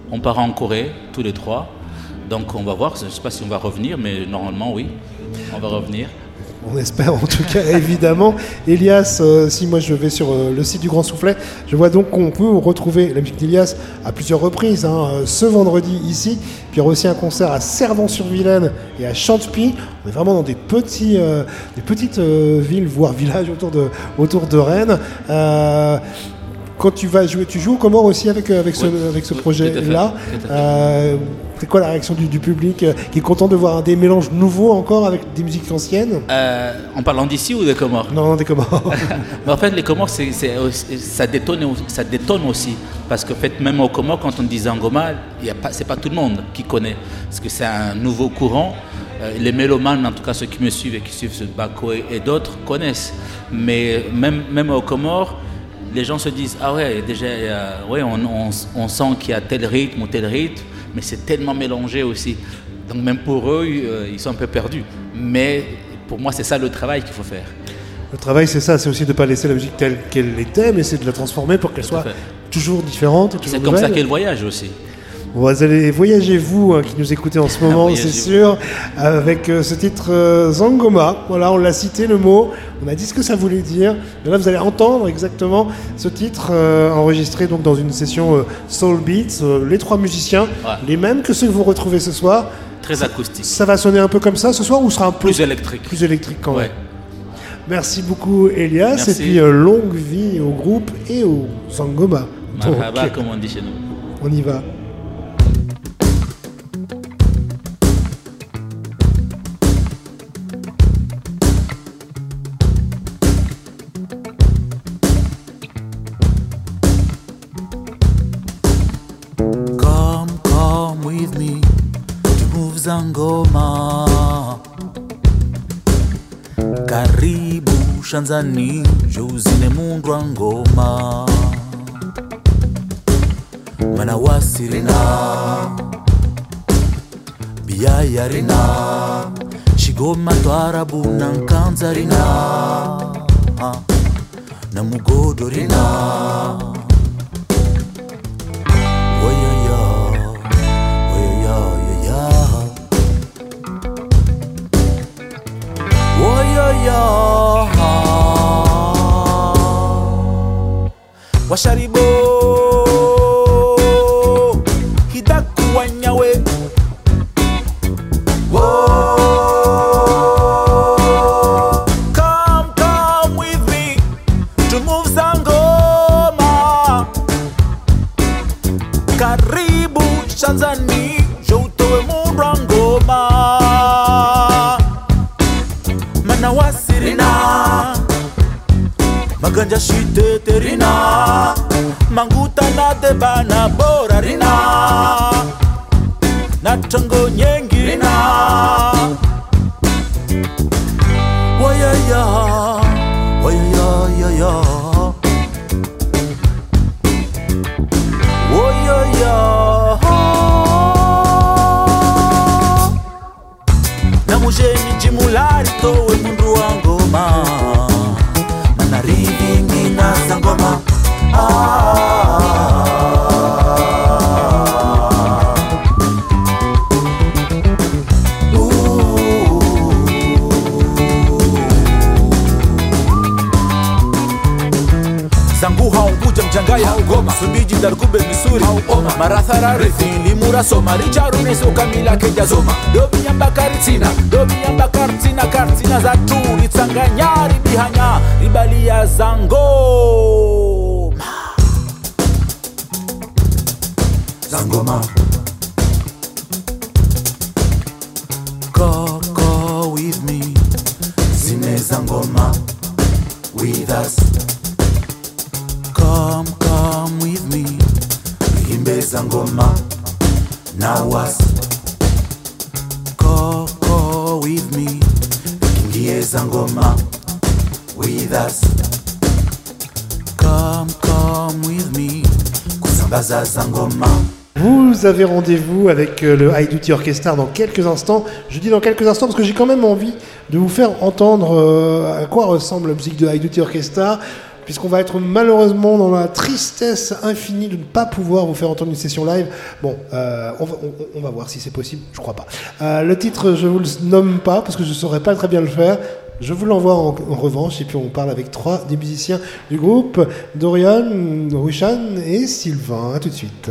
On part en Corée, tous les trois. Donc on va voir, je ne sais pas si on va revenir, mais normalement oui, on va revenir. On espère en tout cas, évidemment. Elias, euh, si moi je vais sur euh, le site du Grand Soufflet, je vois donc qu'on peut retrouver la musique d'Elias à plusieurs reprises. Hein, euh, ce vendredi ici, puis il y aura aussi un concert à Servan-sur-Vilaine et à Chantepie. On est vraiment dans des, petits, euh, des petites euh, villes, voire villages autour de, autour de Rennes. Euh, Quand tu vas jouer, tu joues au Comores aussi avec, avec ce, Oui, avec ce oui, projet-là. tout à fait, tout à fait. Euh, c'est quoi la réaction du, du public euh, qui est content de voir des mélanges nouveaux encore avec des musiques anciennes? Euh, en parlant d'ici ou des Comores? Non, non, des Comores. Mais en fait, les Comores, c'est, c'est aussi- ça, détonne, ça détonne aussi. Parce que en fait, même aux Comores, quand on dit Zangoma, il y a pas, c'est pas tout le monde qui connaît. Parce que c'est un nouveau courant. Euh, les mélomanes, en tout cas ceux qui me suivent et qui suivent ce Bako et, et d'autres, connaissent. Mais même, même aux Comores, les gens se disent, ah ouais, déjà, euh, ouais, on, on, on sent qu'il y a tel rythme ou tel rythme, mais c'est tellement mélangé aussi. Donc même pour eux, euh, ils sont un peu perdus. Mais pour moi, c'est ça le travail qu'il faut faire. Le travail, c'est ça, c'est aussi de ne pas laisser la musique telle qu'elle était, mais c'est de la transformer pour qu'elle Tout à soit fait. toujours différente et toujours C'est comme ça nouvelle. qu'est le voyage aussi. Vous allez voyager, vous, hein, qui nous écoutez en ce moment, Voyagez, c'est vous. sûr, avec euh, ce titre euh, Zangoma. Voilà, on l'a cité, le mot. On a dit ce que ça voulait dire. Et là, vous allez entendre exactement ce titre euh, enregistré donc dans une session euh, Soul Beats. Euh, les trois musiciens, Ouais. les mêmes que ceux que vous retrouvez ce soir. Très acoustique. Ça va sonner un peu comme ça ce soir ou sera un peu Plus électrique. plus électrique quand Ouais. même. Merci beaucoup, Elias. Merci. Et puis euh, longue vie au groupe et au Zangoma. Donc, Marhaba, comme on dit chez nous. on y va. Come, come with me to move Zangoma. Karibu Shanzani, Josine Mundwa Ngoma. Manawasirina, Biyayarina, Shigoma Twarabu Nankanzarina, Namugodorina. Washaribo Hidaku wanyawe Whoa. Come, come with me to move Zangoma. Karibu Shanzani, Joutowe Mundwa Ngoma. Manawasirina, Maganja Shiteterina, Manguta na debana borarina, Natango nyengirina. Wayaya, wayaya, wayaya. Namujeni jimulari towe mundu wa ngoma. Manarivingi na Zangoma. Ah. Zanguha unguja mjangaya Ngoma Subiji darkube misuri Oma Marathara rithini Limura soma Richaru neso kamila keja zoma Dobi nyamba karitina Dobi nyamba kartina Kartina za turi Tsanganyari bihanya Ribali ya Zangoma Zangoma Go, go with me Zine Zangoma With us Come, come with me Himbe Zangoma Now us Go, go with me Kingie Zangoma With us Come, come with me Kusambaza Zangoma. Vous avez rendez-vous avec euh, le High Duty Orchestra dans quelques instants. Je dis dans quelques instants parce que j'ai quand même envie de vous faire entendre euh, à quoi ressemble la musique de High Duty Orchestra. puisqu'on va être malheureusement dans la tristesse infinie de ne pas pouvoir vous faire entendre une session live. Bon, euh, on, va, on, on va voir si c'est possible, je crois pas. Euh, le titre, je vous le nomme pas, parce que je saurais pas très bien le faire. Je vous l'envoie en, en revanche, et puis on parle avec trois des musiciens du groupe, Dorian, Rushan et Sylvain. À tout de suite.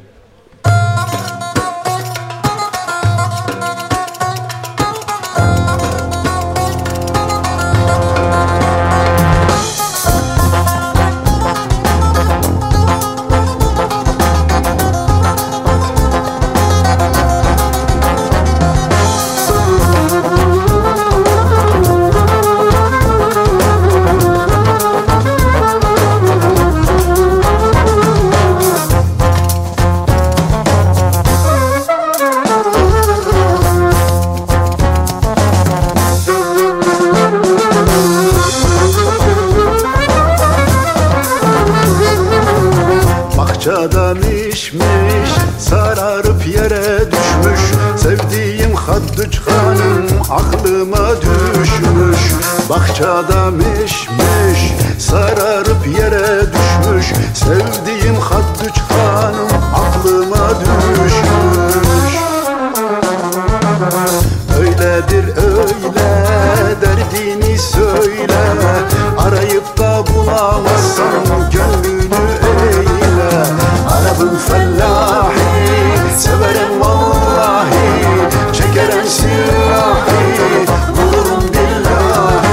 Bahçada mişmiş sararıp yere düşmüş sevdiğim Haddüç Hanım aklıma düşmüş. Öyledir öyle derdini söyle arayıp da bulamazsan gönlünü eyle. Arabın fellahi severim vallahi çekerim sillahi bulurum billahi.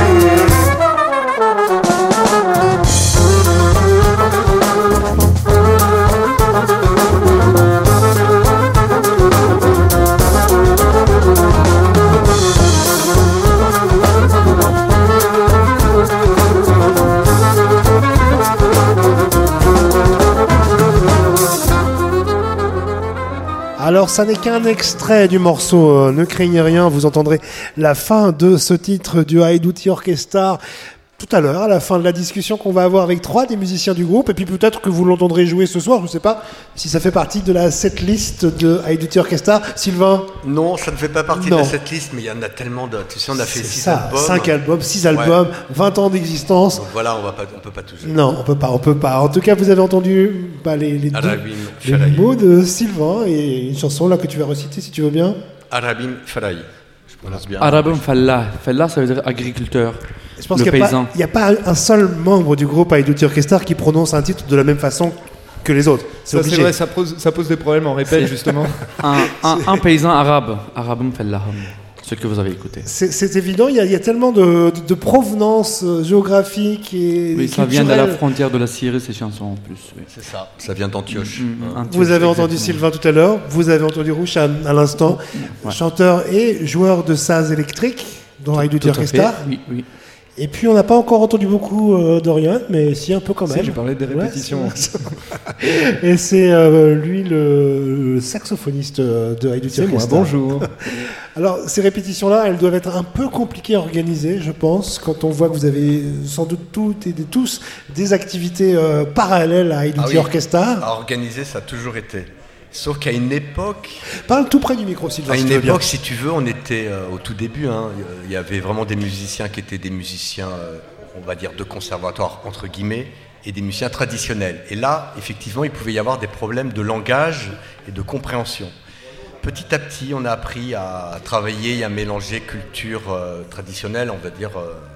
Alors, ça n'est qu'un extrait du morceau, euh, ne craignez rien, vous entendrez la fin de ce titre du Haïdouti Orchestra tout à l'heure, à la fin de la discussion qu'on va avoir avec trois des musiciens du groupe, et puis peut-être que vous l'entendrez jouer ce soir, je ne sais pas si ça fait partie de la setlist de Haïdouti Orchestra. Sylvain ? Non, ça ne fait pas partie non. de la setlist, mais il y en a tellement de... Tu sais, on a fait six albums. cinq albums, six albums, ouais. vingt ans d'existence. Donc voilà, on ne peut pas tout jouer. Non, on peut pas, on peut pas. En tout cas, vous avez entendu bah, les, les, deux, les mots de Sylvain et une chanson là que tu vas reciter si tu veux bien. Arabim Faraï. Je prononce bien. Arabim Fallah. Fallah, ça veut dire agriculteur. Je pense qu'il n'y a, a pas un seul membre du groupe Haïdouti Orchestra qui prononce un titre de la même façon que les autres. C'est ça, obligé. C'est vrai, ça pose, ça pose des problèmes, on répète justement. un, un, un paysan arabe. Arabim Fallah. Ce que vous avez écouté. C'est, c'est évident, il y, a, il y a tellement de, de, de provenance géographique et oui, ça vient de la frontière de la Syrie, ces chansons en plus. Oui. C'est ça, ça vient d'Antioche. Mmh, mmh, Antioche vous avez entendu exactement. Sylvain tout à l'heure, vous avez entendu Rushan à l'instant, ouais. chanteur et joueur de saz électrique dans Haïdouti Orchestra. Oui, oui. Et puis on n'a pas encore entendu beaucoup euh, Dorian, mais si un peu quand même. Si, j'ai parlé des répétitions. Ouais, et c'est euh, lui le, le saxophoniste de Haïdouti Orchestra. C'est moi, bonjour. Alors ces répétitions-là, elles doivent être un peu compliquées à organiser, je pense, quand on voit que vous avez sans doute toutes et tous des activités euh, parallèles à Haïdouti ah oui. Orchestra. À organiser, ça a toujours été. Sauf qu'à une époque... Parle tout près du micro, Sylvain. À une si époque, bien. si tu veux, on était euh, au tout début. Hein, il y avait vraiment des musiciens qui étaient des musiciens, euh, on va dire, de conservatoire, entre guillemets, et des musiciens traditionnels. Et là, effectivement, il pouvait y avoir des problèmes de langage et de compréhension. Petit à petit, on a appris à travailler et à mélanger culture euh, traditionnelle, on va dire,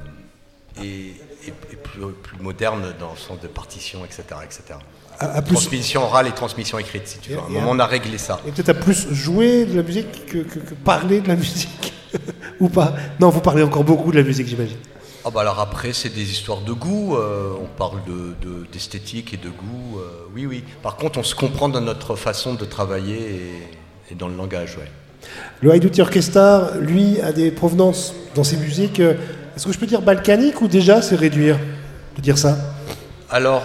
euh, et, et, et plus, plus moderne dans le sens de partition, et cetera, et cetera. À, à plus... Transmission orale et transmission écrite, si tu veux. À un moment, on a réglé ça. Et peut-être à plus jouer de la musique que, que, que parler de la musique ou pas. Non, vous parlez encore beaucoup de la musique, j'imagine. Ah bah alors après, c'est des histoires de goût. Euh, on parle de, de, d'esthétique et de goût. Euh, oui, oui. Par contre, on se comprend dans notre façon de travailler et, et dans le langage, ouais. Le Haïdouti Orchestra, lui, a des provenances dans ses musiques. Est-ce que je peux dire balkanique ou déjà c'est réduire de dire ça? Alors.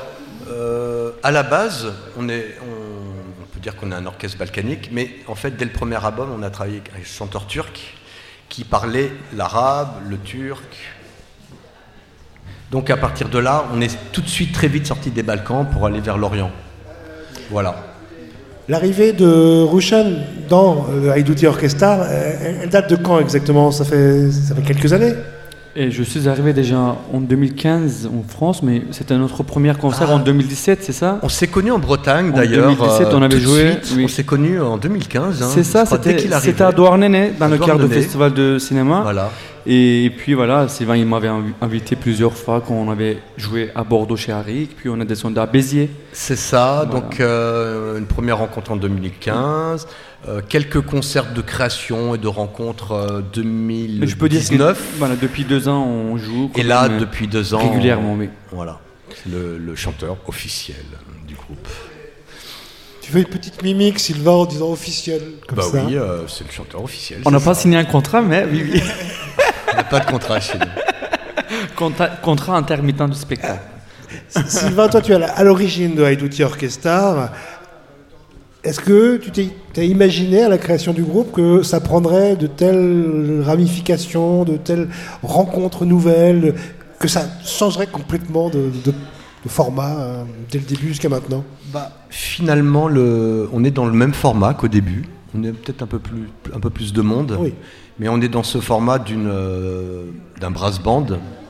Euh, à la base, on, est, on, on peut dire qu'on est un orchestre balkanique, mais en fait, dès le premier album, on a travaillé avec un chanteur turc qui parlait l'arabe, le turc. Donc à partir de là, on est tout de suite très vite sorti des Balkans pour aller vers l'Orient. Voilà. L'arrivée de Rushan dans le Haïdouti Orchestra, elle, elle date de quand exactement? Ça fait, ça fait quelques années? Et je suis arrivé déjà en deux mille quinze en France, mais c'était notre premier concert Ah. en deux mille dix-sept, c'est ça? On s'est connus en Bretagne En d'ailleurs. deux mille dix-sept, on euh, avait tout de joué, suite. oui. On s'est connus en deux mille quinze. hein, C'est ça, je crois, dès c'était qu'il arrivait. c'était à Douarnenez, dans À le cadre du Douarnenez. festival de cinéma. Voilà. Et puis voilà, Sylvain il m'avait invi- invité plusieurs fois quand on avait joué à Bordeaux chez Harry, puis on est descendu à Béziers. C'est ça, Voilà. donc euh, une première rencontre en deux mille quinze, euh, quelques concerts de création et de rencontres euh, Mais je peux dire que deux mille dix-neuf. voilà, depuis deux ans on joue. quand Et là, même, depuis deux ans, régulièrement, oui. Voilà, c'est le, le chanteur officiel du groupe. Tu fais une petite mimique, Sylvain, en disant officiel, comme Bah ça. oui, euh, c'est le chanteur officiel. On n'a c'est pas ça. signé un contrat, mais oui, oui. On n'a pas de contrat chez nous. Contra- contrat intermittent du spectacle. Sylvain, toi, tu es à la- à l'origine de Haïdouti Orchestra. Est-ce que tu t'es t'as imaginé à la création du groupe que ça prendrait de telles ramifications, de telles rencontres nouvelles, que ça changerait complètement de, de- de format euh, dès le début jusqu'à maintenant? Bah, finalement, le, on est dans le même format qu'au début. On est peut-être un peu plus, un peu plus de monde, Oui. mais on est dans ce format d'une, euh, d'un brass band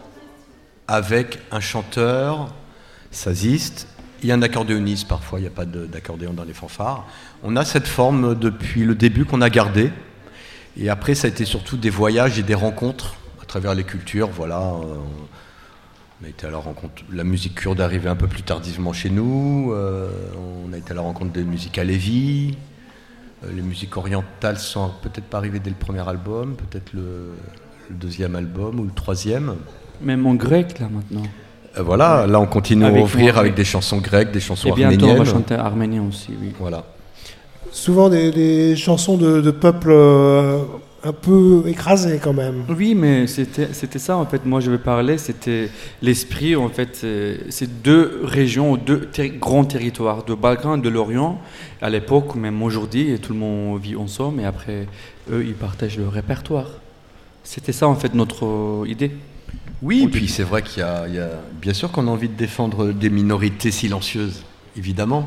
avec un chanteur, saziste, il y a un accordéoniste parfois, il n'y a pas de- d'accordéon dans les fanfares. On a cette forme depuis le début qu'on a gardée. Et après, ça a été surtout des voyages et des rencontres à travers les cultures. Voilà, euh, on a été à la rencontre. La musique kurde est arrivée un peu plus tardivement chez nous. euh, on a été à la rencontre des musiques alévis. Euh, les musiques orientales sont peut-être pas arrivées dès le premier album, peut-être le, le deuxième album ou le troisième. Même en grec, là, maintenant. Euh, voilà, là on continue Avec à ouvrir moi, avec oui. des chansons grecques, des chansons Et bientôt, arméniennes. on va chanter arménien aussi, oui. Voilà. Souvent des, des chansons de, de peuple euh, un peu écrasé quand même. Oui, mais c'était c'était ça, en fait. Moi, je vais parler, c'était l'esprit, en fait. euh, C'est deux régions, deux terri- grands territoires, de Balkans et de l'Orient. À l'époque, même aujourd'hui, et tout le monde vit ensemble, et après, eux, ils partagent le répertoire. C'était ça, en fait, notre euh, idée. Oui, Au et puis début. c'est vrai qu'il y a, il y a- bien sûr qu'on a envie de défendre des minorités silencieuses, évidemment.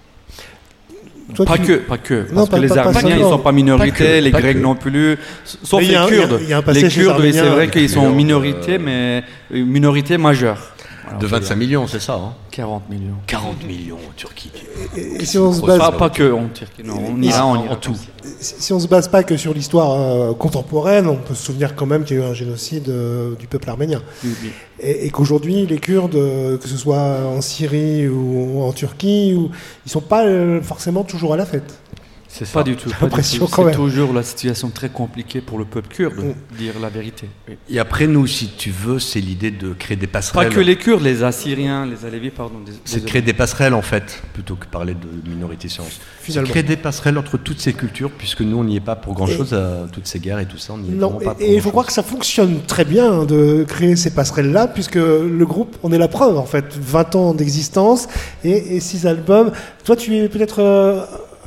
Toi, Pas tu- que, pas que. Parce Non, pas- que les pas- pas Arméniens, ils seulement. sont pas minorités, Pas que, les pas Grecs que. non plus, sauf Mais il y les a un- il y a- Kurdes. il y a un passé Les chez Kurdes, oui, c'est Arméniens. vrai qu'ils sont Kurdes, minorités, euh, mais une minorité majeure. Voilà, De on peut vingt-cinq dire. millions, c'est ça hein quarante millions. quarante millions en Turquie. Et, et si on se Grosse base Pas, pas que en Turquie, non, en Et- Iran, en, en Iran tout. aussi. Si si on se base pas que sur l'histoire euh, contemporaine, on peut se souvenir quand même qu'il y a eu un génocide euh, du peuple arménien. Oui, oui. Et, et qu'aujourd'hui, les Kurdes, euh, que ce soit en Syrie ou en Turquie, ou, ils sont pas euh, forcément toujours à la fête. C'est ça. Pas du tout. J'ai pas du l'impression tout. quand C'est même. toujours la situation très compliquée pour le peuple kurde, Mm. dire la vérité. Oui. Et après, nous, si tu veux, c'est l'idée de créer des Pas passerelles. que les Kurdes, les Assyriens, les Alévis, pardon. dés- C'est de désolé. créer des passerelles, en fait, plutôt que parler de minorités silencieuses. C'est Finalement. créer des passerelles entre toutes ces cultures, puisque nous, on n'y est pas pour grand-chose, à toutes ces guerres et tout ça. On n'y est Non, vraiment pas pour et il faut grand-chose. croire que ça fonctionne très bien hein, de créer ces passerelles-là, puisque le groupe, on est la preuve en fait, vingt ans d'existence et, et six albums. Toi, tu es peut-être euh,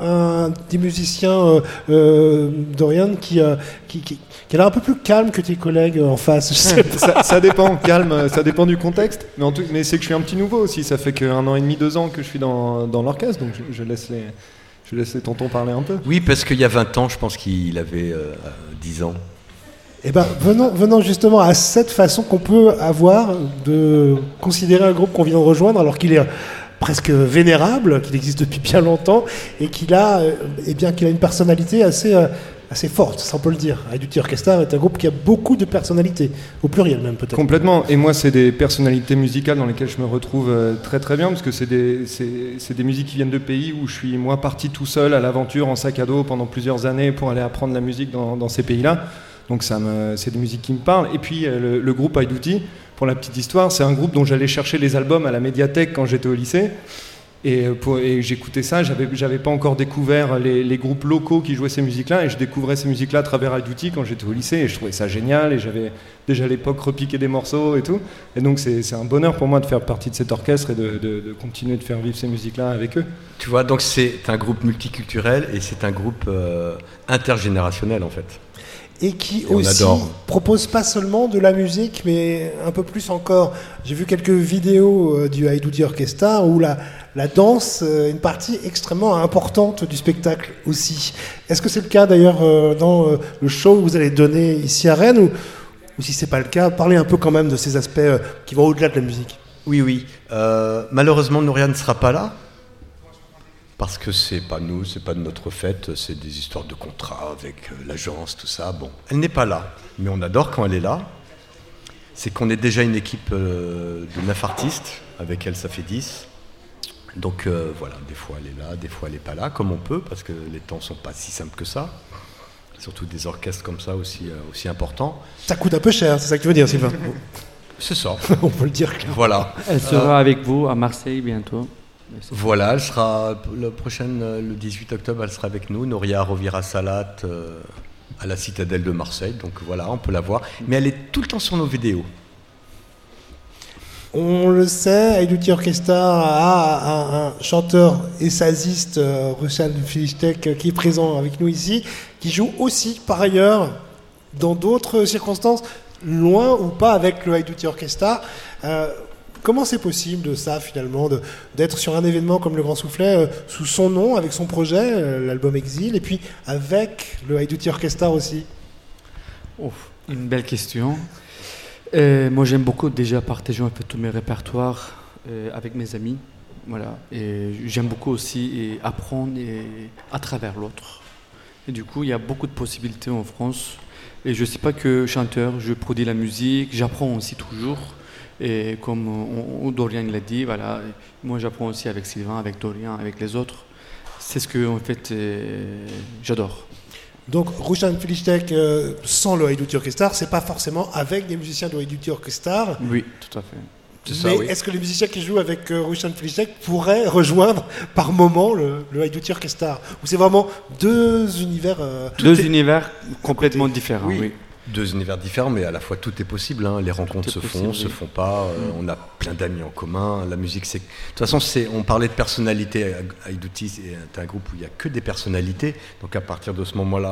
un des musiciens, euh, euh, Dorian, qui, euh, qui, qui, qui a l'air un peu plus calme que tes collègues en face. Je sais pas. ça, ça dépend, calme, ça dépend du contexte. Mais, en tout, mais c'est que je suis un petit nouveau aussi. Ça fait qu'un an et demi, deux ans que je suis dans, dans l'orchestre, donc je, je laisse les, je laisse les tontons parler un peu. Oui, parce qu'il y a vingt ans, je pense qu'il avait euh, dix ans. Eh ben, venons, venons justement à cette façon qu'on peut avoir de considérer un groupe qu'on vient de rejoindre, alors qu'il est presque vénérable, qu'il existe depuis bien longtemps, et qu'il a, euh, eh bien, qu'il a une personnalité assez, euh, assez forte, ça on peut le dire. Haïdouti Orchestra est un groupe qui a beaucoup de personnalités, au pluriel même peut-être. Complètement. Et moi, c'est des personnalités musicales dans lesquelles je me retrouve euh, très très bien, parce que c'est des, c'est, c'est des musiques qui viennent de pays où je suis, moi, parti tout seul à l'aventure en sac à dos pendant plusieurs années pour aller apprendre la musique dans, dans ces pays-là. Donc ça me, c'est des musiques qui me parlent. Et puis euh, le, le groupe Haïdouti, pour la petite histoire, c'est un groupe dont j'allais chercher les albums à la médiathèque quand j'étais au lycée. Et, euh, pour, et j'écoutais ça, j'avais, j'avais pas encore découvert les, les groupes locaux qui jouaient ces musiques-là, et je découvrais ces musiques-là à travers Haïdouti quand j'étais au lycée, et je trouvais ça génial, et j'avais déjà à l'époque repiqué des morceaux et tout. Et donc c'est, c'est un bonheur pour moi de faire partie de cet orchestre et de, de, de continuer de faire vivre ces musiques-là avec eux. Tu vois, donc c'est un groupe multiculturel et c'est un groupe euh, intergénérationnel, en fait. Et qui Et on aussi adore. propose pas seulement de la musique, mais un peu plus encore. J'ai vu quelques vidéos euh, du Haïdouti Orchestra où la, la danse est une partie extrêmement importante du spectacle aussi. Est-ce que c'est le cas d'ailleurs euh, dans euh, le show que vous allez donner ici à Rennes, où, ou si c'est pas le cas, parlez un peu quand même de ces aspects euh, qui vont au-delà de la musique. Oui, oui. Euh, malheureusement, Nouria ne sera pas là. Parce que c'est pas nous, c'est pas de notre fête, c'est des histoires de contrat avec euh, l'agence, tout ça. Bon, elle n'est pas là, mais on adore quand elle est là. C'est qu'on est déjà une équipe euh, de neuf artistes, avec elle ça fait dix. Donc euh, voilà, des fois elle est là, des fois elle n'est pas là, comme on peut, parce que les temps sont pas si simples que ça. Surtout des orchestres comme ça aussi, euh, aussi importants. Ça coûte un peu cher, c'est ça que tu veux dire, Sylvain? C'est ça. On peut le dire clairement. Voilà. Elle sera euh, avec vous à Marseille bientôt. Voilà, elle sera le prochain, le dix-huit octobre, elle sera avec nous. Nouria Rovira Salat euh, à la Citadelle de Marseille. Donc voilà, on peut la voir. Mais elle est tout le temps sur nos vidéos. On le sait, Haïdouti Orchestra a un, un chanteur et saziste, euh, Rushan Filishtek, euh, qui est présent avec nous ici, qui joue aussi par ailleurs dans d'autres circonstances, loin ou pas avec le Haïdouti Orchestra. Euh, Comment c'est possible de ça finalement, de, d'être sur un événement comme le Grand Soufflet euh, sous son nom, avec son projet, euh, l'album Exil, et puis avec le Haïdouti Orchestra aussi? Oh, une belle question. Euh, moi j'aime beaucoup déjà partager un peu tous mes répertoires euh, avec mes amis. Voilà. Et j'aime beaucoup aussi et apprendre et, à travers l'autre. Et du coup il y a beaucoup de possibilités en France. Et je ne suis pas que chanteur, je produis la musique, j'apprends aussi toujours. Et comme on, on, Dorian l'a dit, voilà, moi j'apprends aussi avec Sylvain, avec Dorian, avec les autres. C'est ce que en fait euh, j'adore. Donc Rushan Filishtek euh, sans le Haïdouti Orchestra, c'est pas forcément avec des musiciens de Haïdouti Orchestra. Oui, tout à fait. C'est Mais ça, oui. Est-ce que les musiciens qui jouent avec euh, Rushan Filishtek pourraient rejoindre par moment le, le Haïdouti Orchestra? Ou c'est vraiment deux univers euh, Deux univers complètement différents, oui. oui. Deux univers différents, mais à la fois tout est possible. Hein. Les rencontres se font, possible, se font pas. Euh, mm. On a plein d'amis en commun. La musique, c'est. De toute façon, c'est. On parlait de personnalité. Haïdouti, c'est un groupe où il y a que des personnalités. Donc à partir de ce moment-là,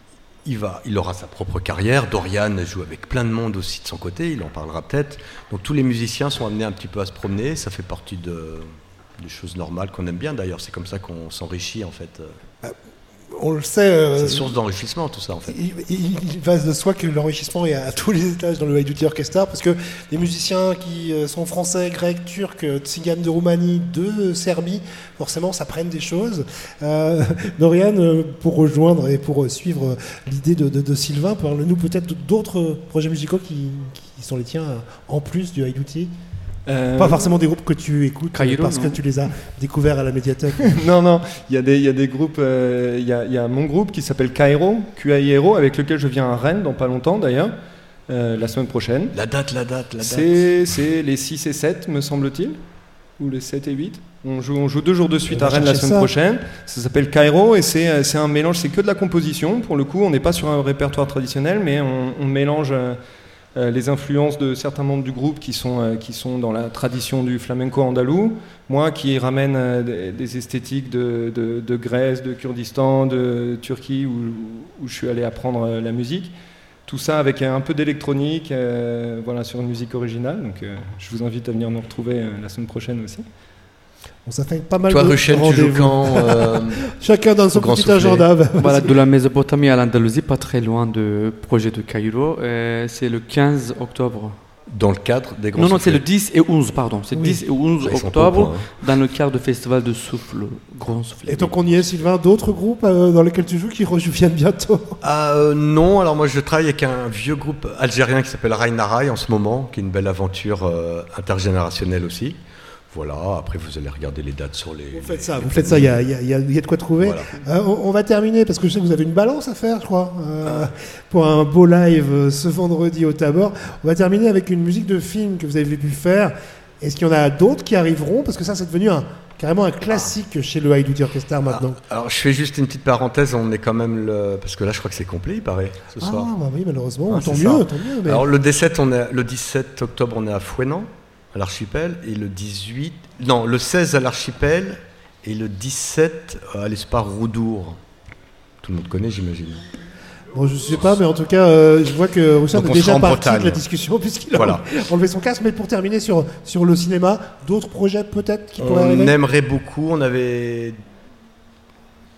il va, il aura sa propre carrière. Dorian joue avec plein de monde aussi de son côté. Il en parlera peut-être. Donc tous les musiciens sont amenés un petit peu à se promener. Ça fait partie de des choses normales qu'on aime bien. D'ailleurs, c'est comme ça qu'on s'enrichit en fait. Ah. On le sait. Euh, c'est une source d'enrichissement, tout ça, en fait. Il, il, il va de soi que l'enrichissement est à tous les étages dans le Haïdouti Orchestra, parce que les musiciens qui sont français, grecs, turcs, tziganes de Roumanie, de Serbie, forcément, ça prenne des choses. Euh, Dorian, pour rejoindre et pour suivre l'idée de, de, de Sylvain, parle-nous peut-être d'autres projets musicaux qui, qui sont les tiens, en plus du Haïdouti. Euh, pas forcément des groupes que tu écoutes Cairo, parce non. que tu les as découverts à la médiathèque. non, non, il y, y a des groupes, il euh, y, y a mon groupe qui s'appelle Cairo, Q A I R O, avec lequel je viens à Rennes dans pas longtemps d'ailleurs, euh, la semaine prochaine. La date, la date, la date. C'est, c'est les six et sept, me semble-t-il, ou les sept et huit. On joue, on joue deux jours de suite à Rennes la semaine ça. prochaine. Ça s'appelle Cairo et c'est, c'est un mélange, c'est que de la composition. Pour le coup, on n'est pas sur un répertoire traditionnel, mais on, on mélange... Euh, Euh, les influences de certains membres du groupe qui sont, euh, qui sont dans la tradition du flamenco andalou, moi qui ramène euh, des, des esthétiques de, de, de Grèce, de Kurdistan, de Turquie où, où je suis allé apprendre euh, la musique. Tout ça avec un peu d'électronique, euh, voilà, sur une musique originale. Donc euh, je vous invite à venir nous retrouver euh, la semaine prochaine aussi. Bon, ça fait pas mal Toi, de Ruchen, tu joues quand euh, Chacun dans son petit agenda. Voilà, de la Mésopotamie à l'Andalousie, pas très loin du projet de Cairo. Euh, c'est le quinze octobre. Dans le cadre des grands Non, non, soufflets. c'est le dix et onze, pardon. C'est oui. dix et onze Là, octobre, point, hein. dans le cadre du festival de souffle, Grand Soufflet. Et tant qu'on y est, Sylvain, d'autres groupes euh, dans lesquels tu joues qui reviennent bientôt? Ah, euh, non, alors moi je travaille avec un vieux groupe algérien qui s'appelle Rainarai en ce moment, qui est une belle aventure euh, intergénérationnelle aussi. Voilà, après vous allez regarder les dates sur les... Vous faites ça, vous faites ça, il y a, y, a, y, a, y a de quoi trouver. Voilà. Euh, on, on va terminer, parce que je sais que vous avez une balance à faire, je crois, euh, pour un beau live euh, ce vendredi au Tabor. On va terminer avec une musique de film que vous avez pu faire. Est-ce qu'il y en a d'autres qui arriveront? Parce que ça, c'est devenu un, carrément un classique ah. chez le Haïdouti Orchestra maintenant. Ah, alors je fais juste une petite parenthèse, on est quand même... Le... Parce que là, je crois que c'est complet, il paraît, ce ah, soir. Ah bah oui, malheureusement, ah, tant, mieux, tant mieux. Mais... Alors le, dix-sept, on est, le dix-sept octobre, on est à Fouesnant, à l'Archipel, et le dix-huit, non, le seize à l'Archipel, et le dix-sept à l'Espace Roudour. Tout le monde connaît, j'imagine. Bon, je ne sais pas, mais en tout cas, euh, je vois que Roussard est déjà parti de la discussion, puisqu'il voilà. a enlevé son casque. Mais pour terminer sur, sur le cinéma, d'autres projets peut-être qui pourraient on arriver? On aimerait beaucoup, on avait...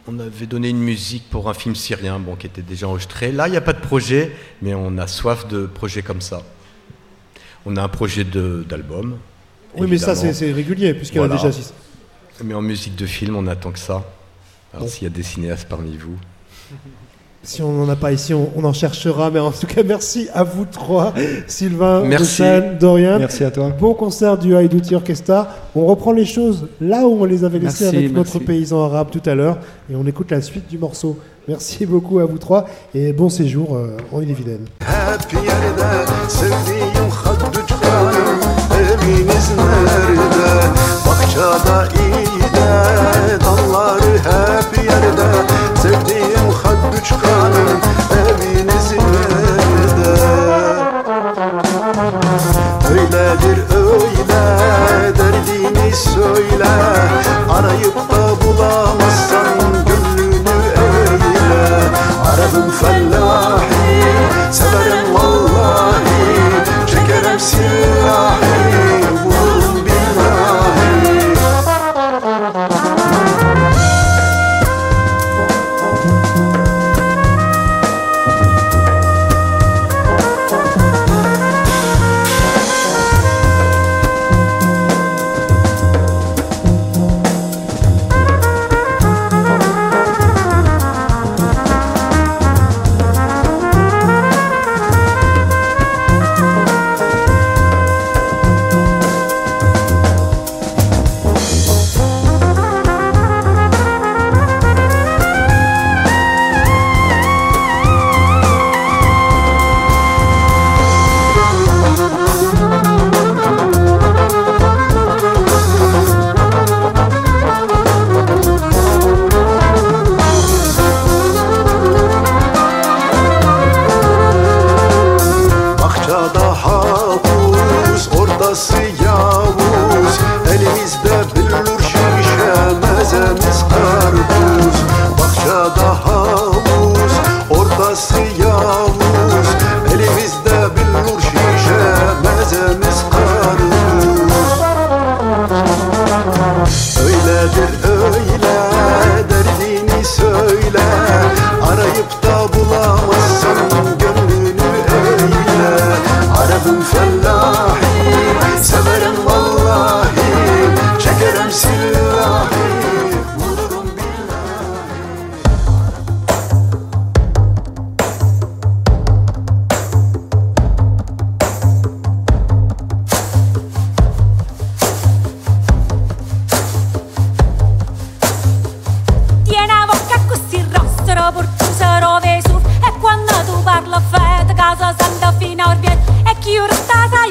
on avait donné une musique pour un film syrien, bon, qui était déjà enregistré. Là, il n'y a pas de projet, mais on a soif de projets comme ça. On a un projet de, d'album. Oui, mais ça, c'est, c'est régulier, puisqu'il y en a déjà six. Mais en musique de film, on attend que ça. Alors, Bon. s'il y a des cinéastes parmi vous. Si on n'en a pas ici, on, on en cherchera. Mais en tout cas, merci à vous trois, Sylvain, Merci. Roxane, Dorian. Merci à toi. Bon concert du Haïdouti Orchestra. On reprend les choses là où on les avait laissées Merci, avec merci. notre paysan arabe tout à l'heure. Et on écoute la suite du morceau. Merci beaucoup à vous trois et bon séjour euh, en Ille-et-Vilaine. Hep yerde sevdiğim haddu çıkarım Eviniz nerede? Bahçada iyi de dalları hep yerde Sevdiğim haddu çıkarım Eviniz nerede? Öyledir öyle derdini söyle Arayıp da bulamazsan gönlünü eyle Arabım fellahi severim vallahi Çekerim sillahi vururum billahi Bahçada havuz, ortası yavuz Elimizde billur şişe, mezemiz karpuz Bahçada havuz, ortası yavuz Elimizde billur şişe, mezemiz karpuz Öyledir öyle, derdini söyle Arayıp da bulamazsan gönlünü eyle Arabım fellahi, severim vallahi Çekerim sillahi, vururum billahi Tiene la bocca così rossa, portusa, rove su. E quando tu parla a fede, casa santa fino a Orvieto. E chi urta sai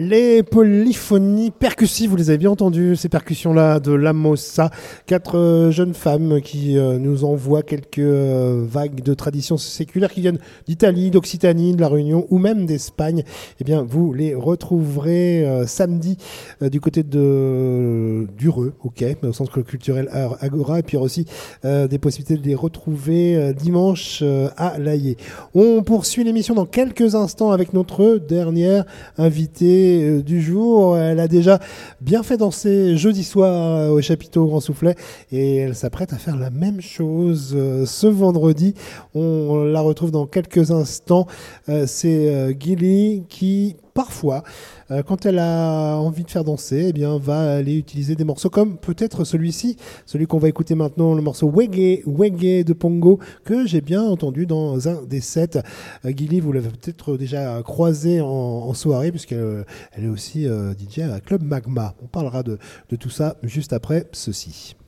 Les polyphonies percussives, vous les avez bien entendues, ces percussions-là de La Mossa. Quatre euh, jeunes femmes qui euh, nous envoient quelques euh, vagues de traditions séculaires qui viennent d'Italie, d'Occitanie, de La Réunion ou même d'Espagne. Eh bien, vous les retrouverez euh, samedi euh, du côté de d'Ureux, ok, au centre culturel Agora, et puis aussi euh, des possibilités de les retrouver euh, dimanche euh, à l'Aillé. On poursuit l'émission dans quelques instants avec notre dernière invitée euh, du jour. Elle a déjà bien fait danser jeudi soir euh, au chapiteau au Grand Soufflet et elle s'apprête à faire la même chose euh, ce vendredi. On la retrouve dans quelques instants. Euh, c'est euh, Gilly qui parfois, euh, quand elle a envie de faire danser, eh bien, va aller utiliser des morceaux comme peut-être celui-ci, celui qu'on va écouter maintenant, le morceau Wege, Wege de Pongo, que j'ai bien entendu dans un des sets. Euh, Gilly, vous l'avez peut-être déjà croisé en, en soirée, puisqu'elle elle est aussi euh, D J à Club Magma. On parlera de, de tout ça juste après ceci.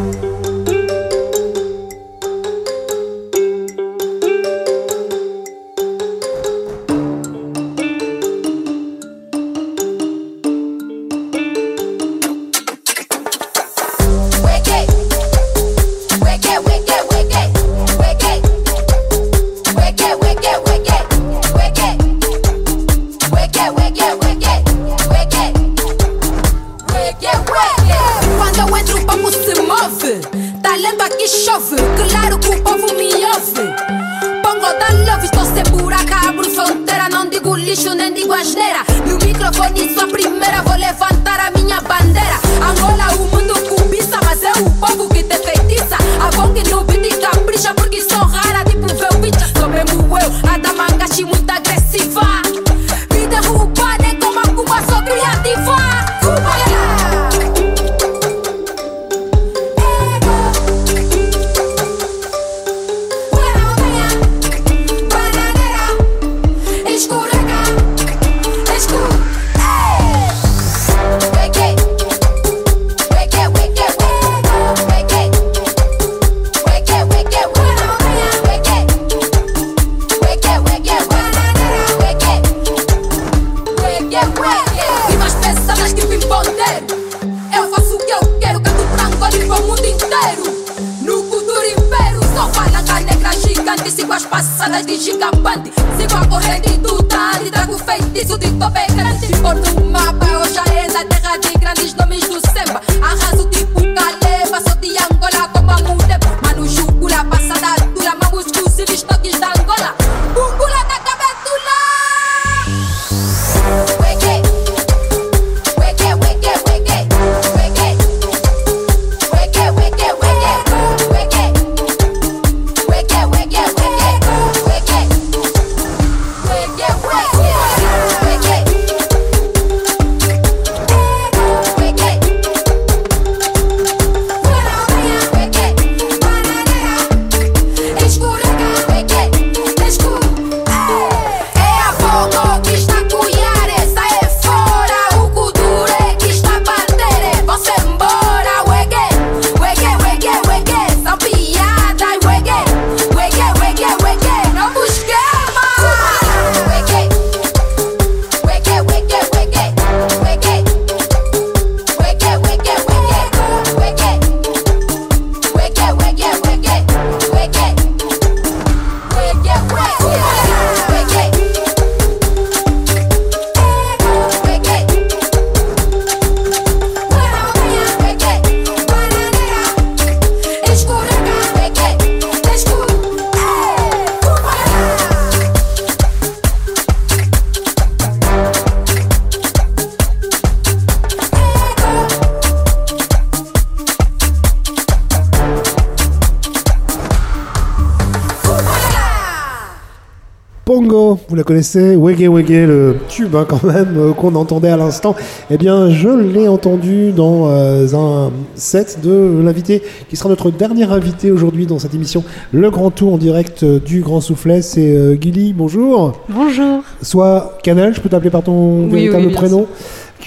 Pongo, vous la connaissez, Wege Wege, le tube hein, quand même euh, qu'on entendait à l'instant. Eh bien, je l'ai entendu dans euh, un set de l'invité qui sera notre dernier invité aujourd'hui dans cette émission Le Grand Tour en direct euh, du Grand Soufflet. C'est euh, Gilly, bonjour. Bonjour. Soit Canal, je peux t'appeler par ton oui, véritable oui, prénom. sûr.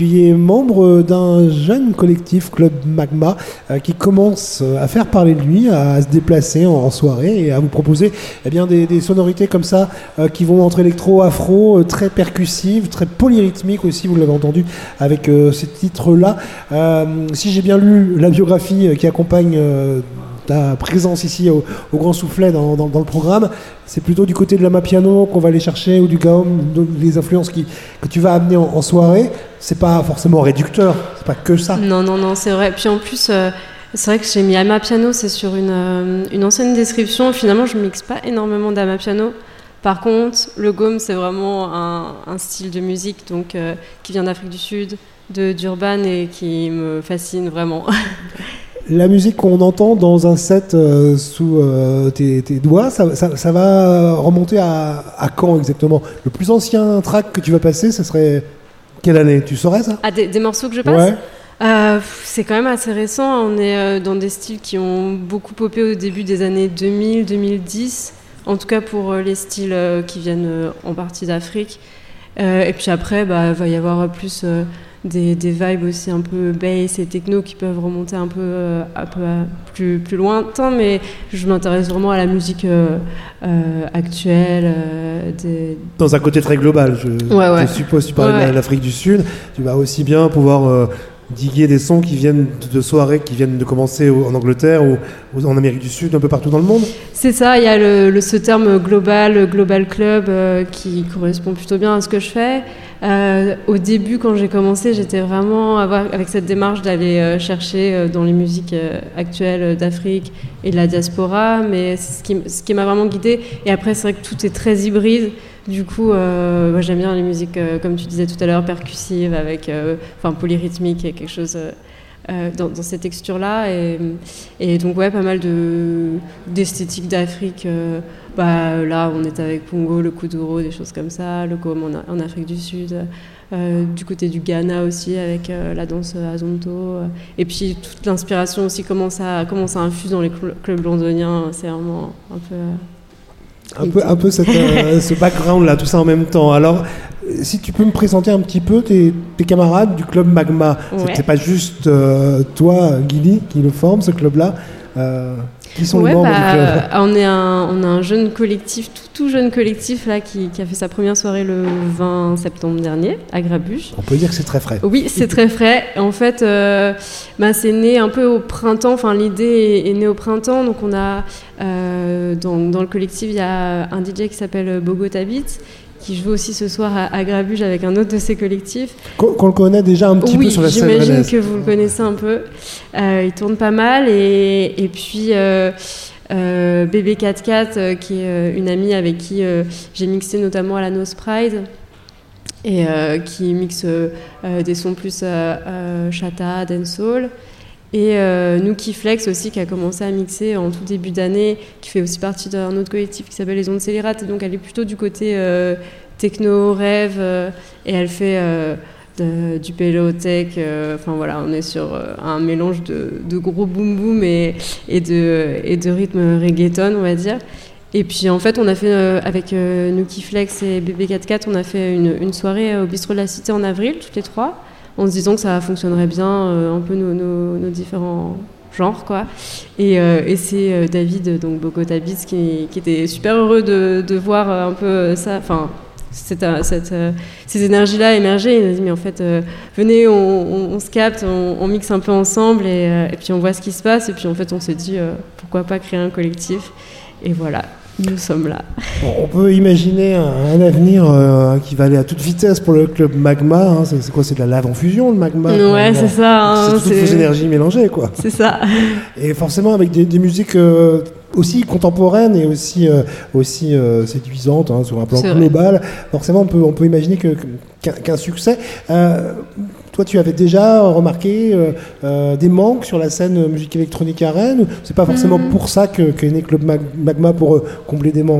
Tu es membre d'un jeune collectif, Club Magma, euh, qui commence à faire parler de lui, à se déplacer en, en soirée et à vous proposer eh bien, des, des sonorités comme ça euh, qui vont entre électro, afro, euh, très percussives, très polyrythmiques aussi, vous l'avez entendu avec euh, ces titres-là. Euh, si j'ai bien lu la biographie euh, qui accompagne euh, ta présence ici au, au Grand Soufflet dans, dans, dans le programme, c'est plutôt du côté de l'amapiano qu'on va aller chercher ou du gaum, les influences qui, que tu vas amener en, en soirée. C'est pas forcément réducteur, c'est pas que ça. Non, non, non, c'est vrai. Puis en plus, euh, c'est vrai que j'ai mis amapiano, c'est sur une, euh, une ancienne description. Finalement, je mixe pas énormément d'amapiano. Par contre, le gaum, c'est vraiment un, un style de musique donc, euh, qui vient d'Afrique du Sud, de, d'Urban et qui me fascine vraiment. La musique qu'on entend dans un set euh, sous euh, tes, tes doigts, ça, ça, ça va remonter à, à quand exactement? Le plus ancien track que tu vas passer, ce serait quelle année? Tu saurais ça? Ah, des, des morceaux que je passe? Ouais. Euh, c'est quand même assez récent. On est euh, dans des styles qui ont beaucoup popé au début des années deux mille, deux mille dix. En tout cas pour euh, les styles euh, qui viennent euh, en partie d'Afrique. Euh, et puis après, bah, il va y avoir plus... Euh, Des, des vibes aussi un peu bass et techno qui peuvent remonter un peu, euh, un peu euh, plus, plus lointain, mais je m'intéresse vraiment à la musique euh, euh, actuelle. Euh, des... Dans un côté très global, je, ouais, ouais. je suppose. Tu parlais ouais, de ouais. l'Afrique du Sud, tu vas aussi bien pouvoir euh, diguer des sons qui viennent de soirées qui viennent de commencer en Angleterre ou, ou en Amérique du Sud, un peu partout dans le monde. C'est ça, il y a le, le, ce terme global, global club, euh, qui correspond plutôt bien à ce que je fais. Euh, au début, quand j'ai commencé, j'étais vraiment avoir, avec cette démarche d'aller euh, chercher euh, dans les musiques euh, actuelles d'Afrique et de la diaspora, mais c'est ce qui, ce qui m'a vraiment guidée. Et après, c'est vrai que tout est très hybride. Du coup, euh, moi, j'aime bien les musiques, euh, comme tu disais tout à l'heure, percussives, avec, euh, enfin, polyrythmique, et quelque chose euh, euh, dans, dans ces textures-là. Et, et donc, ouais, pas mal de, d'esthétique d'Afrique. Euh, bah, là, on est avec Pongo, le Kuduro, des choses comme ça, le Kom en, en Afrique du Sud. Euh, du côté du Ghana aussi, avec euh, la danse Azonto. Et puis, toute l'inspiration aussi, comment ça, comment ça infuse dans les cl- clubs londoniens. C'est vraiment un peu... Euh, Un peu, un peu cette, euh, ce background-là, tout ça en même temps. Alors, si tu peux me présenter un petit peu tes, tes camarades du club Magma. Ouais. C'est, c'est pas juste euh, toi, Guili, qui le forme, ce club-là. Euh, qui sont ouais, les membres bah, du club? on, est un, on a un jeune collectif, tout, tout jeune collectif là, qui, qui a fait sa première soirée le vingt septembre dernier à Grabuge. On peut dire que c'est très frais. Oui, c'est très frais. En fait, euh, bah, c'est né un peu au printemps. Enfin, l'idée est, est née au printemps. Donc, on a euh, dans, dans le collectif, il y a un D J qui s'appelle Bogota Beats, qui joue aussi ce soir à, à Grabuge avec un autre de ses collectifs. Qu'on, qu'on le connaît déjà un petit oui, peu sur la scène. Oui, j'imagine rennaise. que vous le connaissez un peu. Euh, il tourne pas mal. Et, et puis, euh, euh, Bébé quatre quatre, euh, qui est euh, une amie avec qui euh, j'ai mixé notamment à la Nose Pride, et euh, qui mixe euh, des sons plus euh, euh, chata, dancehall. Et euh, Nuki Flex aussi, qui a commencé à mixer en tout début d'année, qui fait aussi partie d'un autre collectif qui s'appelle Les Ondes Scélérates. Et donc elle est plutôt du côté euh, techno, rêve, euh, et elle fait euh, de, du pélotech. Euh, enfin voilà, on est sur euh, un mélange de, de gros boom boom et, et, de, et de rythme reggaeton, on va dire. Et puis en fait, on a fait euh, avec euh, Nuki Flex et Bébé quatre quatre, on a fait une, une soirée au Bistrot de la Cité en avril, toutes les trois, en se disant que ça fonctionnerait bien, euh, un peu nos, nos, nos différents genres, quoi. Et, euh, et c'est euh, David, donc Bogota Beats, qui, qui était super heureux de, de voir euh, un peu ça, enfin, cette, cette, euh, ces énergies-là émerger. Il a dit, mais en fait, euh, venez, on, on, on se capte, on, on mixe un peu ensemble, et, euh, et puis on voit ce qui se passe. Et puis en fait, on s'est dit, euh, pourquoi pas créer un collectif. Et voilà. Nous sommes là. Bon, on peut imaginer un, un avenir euh, qui va aller à toute vitesse pour le club Magma. Hein. C'est, c'est quoi? C'est de la lave en fusion, le Magma? Ouais, c'est ça. Hein, c'est toutes c'est... vos énergies mélangées, quoi. C'est ça. Et forcément, avec des, des musiques euh, aussi contemporaines et aussi, euh, aussi euh, séduisantes, hein, sur un plan c'est global. Vrai. Forcément, on peut, on peut imaginer que, qu'un, qu'un succès. Euh, Toi, tu avais déjà remarqué euh, euh, des manques sur la scène musique électronique à Rennes? C'est pas forcément mmh. pour ça que, qu'est né Club Magma, pour euh, combler des manques?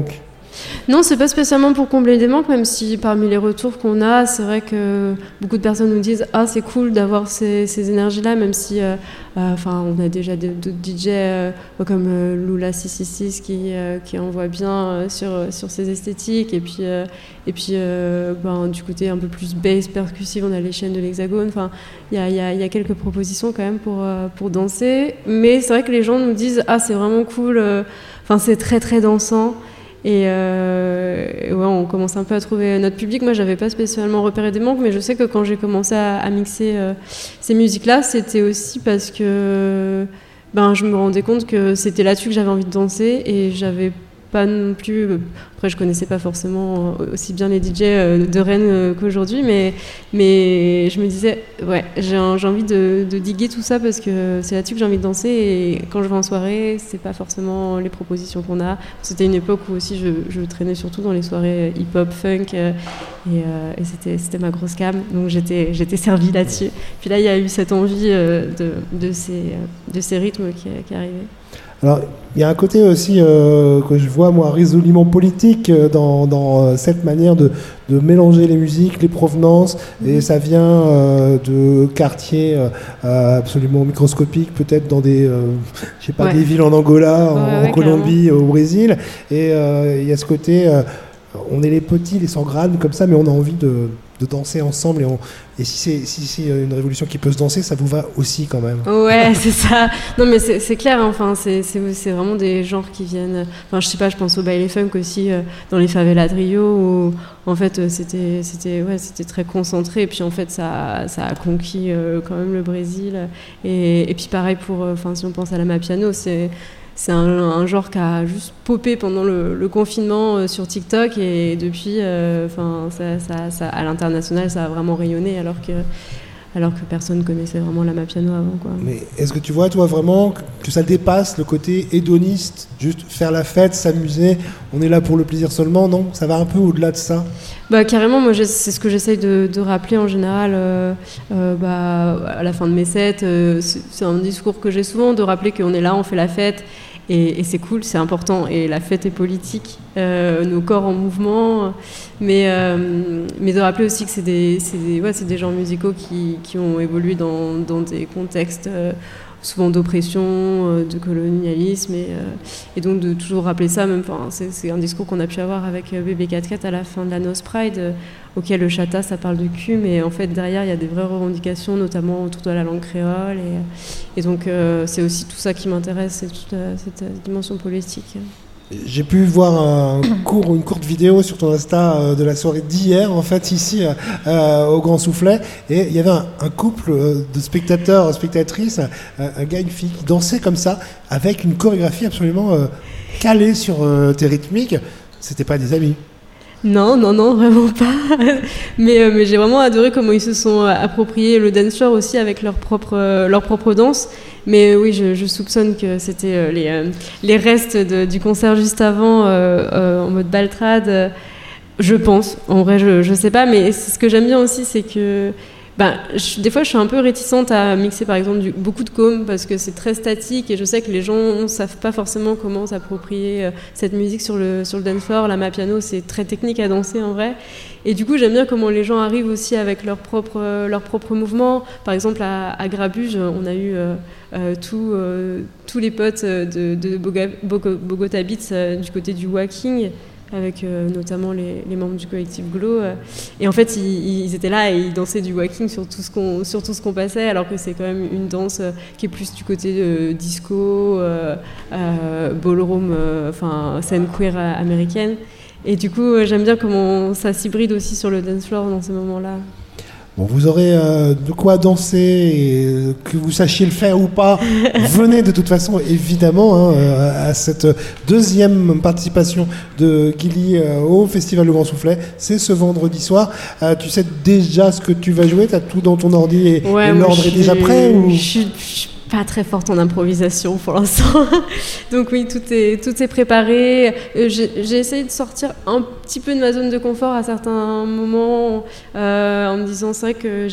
Non, c'est pas spécialement pour combler des manques, même si parmi les retours qu'on a, c'est vrai que beaucoup de personnes nous disent ah c'est cool d'avoir ces, ces énergies-là, même si, euh, euh, enfin, on a déjà d'autres D J euh, comme euh, Lula six six six qui euh, qui envoie bien euh, sur sur ces esthétiques, et puis euh, et puis euh, ben, du côté un peu plus bass percussive, on a les chaînes de l'Hexagone. Enfin, il y a il y a il y a quelques propositions quand même pour euh, pour danser, mais c'est vrai que les gens nous disent ah c'est vraiment cool, enfin euh, c'est très très dansant. Et, euh, et ouais, on commence un peu à trouver notre public. Moi, j'avais pas spécialement repéré des manques, mais je sais que quand j'ai commencé à, à mixer euh, ces musiques-là, c'était aussi parce que ben, je me rendais compte que c'était là-dessus que j'avais envie de danser, et j'avais pas non plus. Après, je connaissais pas forcément aussi bien les D J de Rennes qu'aujourd'hui, mais, mais je me disais, ouais, j'ai, j'ai envie de, de diguer tout ça parce que c'est là-dessus que j'ai envie de danser, et quand je vais en soirée, c'est pas forcément les propositions qu'on a. C'était une époque où aussi je, je traînais surtout dans les soirées hip-hop, funk, et, euh, et c'était, c'était ma grosse cam, donc j'étais, j'étais servie là-dessus. Puis là, il y a eu cette envie de, de, ces, de ces rythmes qui, qui est arrivée. Alors, il y a un côté aussi euh, que je vois, moi, résolument politique euh, dans, dans euh, cette manière de, de mélanger les musiques, les provenances, mmh. et ça vient euh, de quartiers euh, absolument microscopiques, peut-être dans des, euh, je sais pas, ouais. des villes en Angola, en, ouais, ouais, en Colombie, au Brésil, et euh, il y a ce côté, euh, on est les petits, les sans grades, comme ça, mais on a envie de... de danser ensemble, et, on, et si c'est si c'est une révolution qui peut se danser, ça vous va aussi quand même. Ouais, c'est ça. Non mais c'est, c'est clair, enfin c'est, c'est c'est vraiment des genres qui viennent. Enfin je sais pas, je pense au baile funk aussi euh, dans les favelas de Rio, où en fait euh, c'était c'était ouais c'était très concentré, et puis en fait ça ça a conquis euh, quand même le Brésil, et et puis pareil pour enfin euh, si on pense à la Mapiano, c'est C'est un, un genre qui a juste popé pendant le, le confinement euh, sur TikTok, et depuis, euh, ça, ça, ça, à l'international, ça a vraiment rayonné, alors que, alors que personne ne connaissait vraiment la Mapiano avant, quoi. Mais est-ce que tu vois, toi, vraiment, que ça dépasse le côté hédoniste, juste faire la fête, s'amuser, on est là pour le plaisir seulement, non? Ça va un peu au-delà de ça? Bah, carrément, moi c'est ce que j'essaye de, de rappeler en général euh, euh, bah, à la fin de mes sets. Euh, c'est, c'est un discours que j'ai souvent, de rappeler qu'on est là, on fait la fête. Et, et c'est cool, c'est important, et la fête est politique, euh, nos corps en mouvement, mais, euh, mais de rappeler aussi que c'est des, c'est des, ouais, c'est des genres musicaux qui, qui ont évolué dans, dans des contextes euh, souvent d'oppression, euh, de colonialisme, et, euh, et donc de toujours rappeler ça, même, c'est, c'est un discours qu'on a pu avoir avec B B quatre-quatre à la fin de la Nose Pride, euh, auquel le chata ça parle de cul, mais en fait derrière il y a des vraies revendications, notamment autour de la langue créole, et, et donc euh, c'est aussi tout ça qui m'intéresse, c'est toute euh, cette euh, dimension politique. J'ai pu voir un court, une courte vidéo sur ton Insta euh, de la soirée d'hier, en fait, ici, euh, au Grand Soufflet. Et il y avait un, un couple de spectateurs, spectatrices, un, un gars, une fille, qui dansaient comme ça, avec une chorégraphie absolument euh, calée sur euh, tes rythmiques. C'était pas des amis? Non, non, non, vraiment pas. mais, euh, mais j'ai vraiment adoré comment ils se sont appropriés le dance floor aussi avec leur propre, euh, leur propre danse. Mais euh, oui, je, je soupçonne que c'était euh, les, euh, les restes de, du concert juste avant, euh, euh, en mode baltrade. Euh, je pense. En vrai, je, je sais pas. Mais ce que j'aime bien aussi, c'est que ben, je, des fois, je suis un peu réticente à mixer, par exemple, du, beaucoup de com, parce que c'est très statique, et je sais que les gens ne savent pas forcément comment s'approprier euh, cette musique sur le, sur le dance floor. La Mapiano, c'est très technique à danser, en vrai. Et du coup, j'aime bien comment les gens arrivent aussi avec leurs propres, euh, leurs propres mouvements. Par exemple, à, à Grabuge, on a eu euh, euh, tout, euh, tous les potes de, de Boga, Bogo, Bogota Beats euh, du côté du walking, avec euh, notamment les, les membres du collectif Glow. Euh, et en fait, ils, ils étaient là et ils dansaient du walking sur tout ce qu'on, sur tout ce qu'on passait, alors que c'est quand même une danse euh, qui est plus du côté de disco, euh, euh, ballroom, enfin euh, scène queer américaine. Et du coup, euh, j'aime bien comment ça s'hybride aussi sur le dance floor dans ces moments-là. Bon, vous aurez euh, de quoi danser, et euh, que vous sachiez le faire ou pas, venez de toute façon évidemment hein, euh, à cette deuxième participation de Gilly euh, au Festival Le Grand Soufflet. C'est ce vendredi soir. Euh, tu sais déjà ce que tu vas jouer? Tu as tout dans ton ordi et, ouais, et l'ordre est déjà prêt ou... Je suis pas très forte en improvisation pour l'instant. Donc oui, tout est, tout est préparé. J'ai, j'ai essayé de sortir un petit peu de ma zone de confort à certains moments, euh, en me disant, c'est vrai que j'ai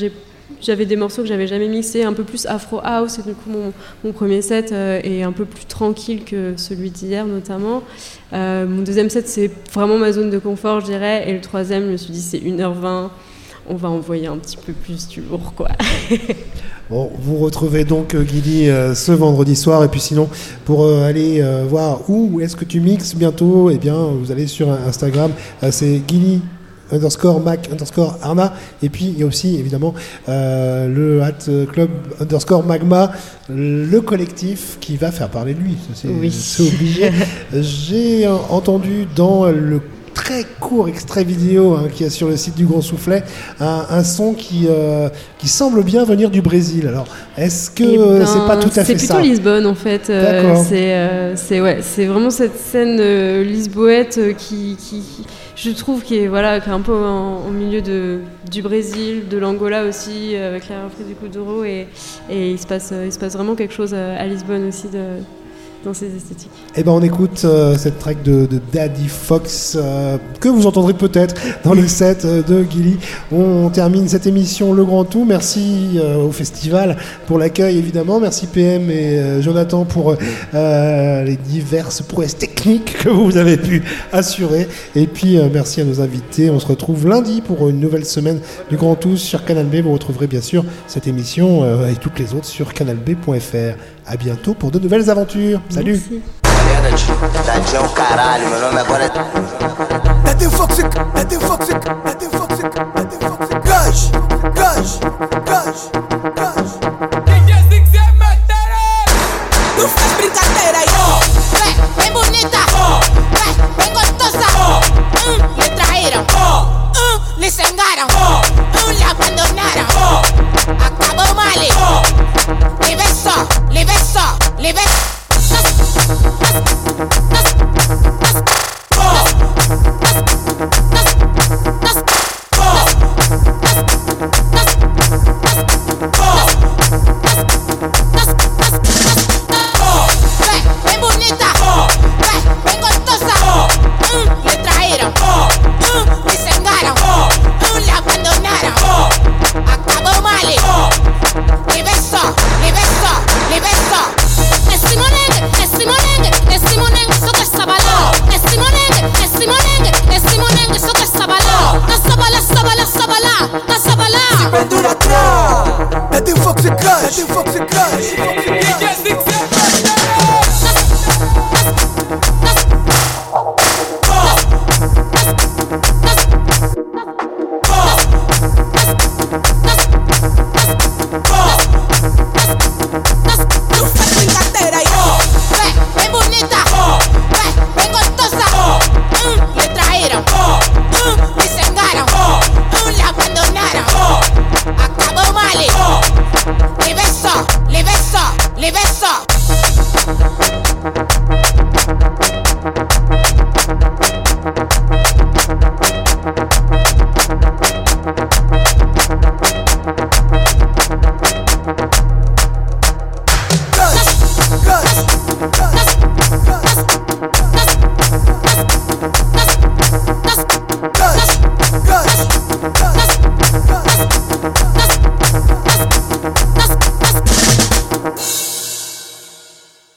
j'avais des morceaux que j'avais jamais mixés, un peu plus afro house, et du coup mon, mon premier set euh, est un peu plus tranquille que celui d'hier notamment. Euh, mon deuxième set c'est vraiment ma zone de confort, je dirais, et le troisième, je me suis dit c'est une heure vingt, on va envoyer un petit peu plus du lourd, quoi. Bon, vous retrouvez donc euh, Guili euh, ce vendredi soir, et puis sinon pour euh, aller euh, voir où est-ce que tu mixes bientôt, eh bien vous allez sur Instagram, euh, c'est Guili underscore Mac underscore Arna, et puis il y a aussi évidemment euh, le at club underscore Magma, le collectif qui va faire parler de lui, c'est, oui. c'est obligé. J'ai euh, entendu dans le très court extrait vidéo hein, qui est sur le site du Grand Soufflet un, un son qui, euh, qui semble bien venir du Brésil. Alors est-ce que Eh euh, ben, c'est pas tout à fait ça? C'est plutôt Lisbonne en fait. Euh, D'accord. c'est, euh, c'est, ouais, c'est vraiment cette scène euh, lisboète euh, qui, qui, qui, je trouve, qui est, voilà, qui est un peu en, au milieu de, du Brésil, de l'Angola aussi, euh, avec la reprise du Kuduro, et, et il, se passe, euh, il se passe vraiment quelque chose à, à Lisbonne aussi de, dans ces esthétiques. Eh ben on écoute euh, cette track de, de Daddy Fox euh, que vous entendrez peut-être dans le set euh, de Guili. On termine cette émission Le Grand Tout. Merci euh, au festival pour l'accueil évidemment. Merci P M et euh, Jonathan pour euh, les diverses prouesses techniques que vous avez pu assurer. Et puis euh, merci à nos invités. On se retrouve lundi pour une nouvelle semaine du Grand Tout sur Canal B. Vous retrouverez bien sûr cette émission euh, et toutes les autres sur canal b point f r. À bientôt pour de nouvelles aventures. Salut. Tadinho é o caralho, meu nome agora é. Daddy Fox, Daddy Fox, Daddy Fox, Daddy Fox. Gás, gás, gás, gás. Não faz brincadeira aí, ó. Bem bonita, bem gostosa. Hum, lhe traíram, hum, lhe sengaram, hum, lhe abandonaram. Acabou mal. Le beso, le beso, le beso. Bem bonita, bem gostosa. Hum, lhe traíram, hum, lhe sengaram, hum, lhe abandonaram. Acabou mal. Le beso, le beso, le beso. Nessi monenge, nessi monenge, nessi monenge, so che sabala. Nessi monenge, nessi monenge, nessi monenge, so che sabala. Na sabala, sabala, sabala, na sabala. Si pendura atrás, Daddy Fox e Cash, Daddy Fox e Cash. Gus, Gus, Gus.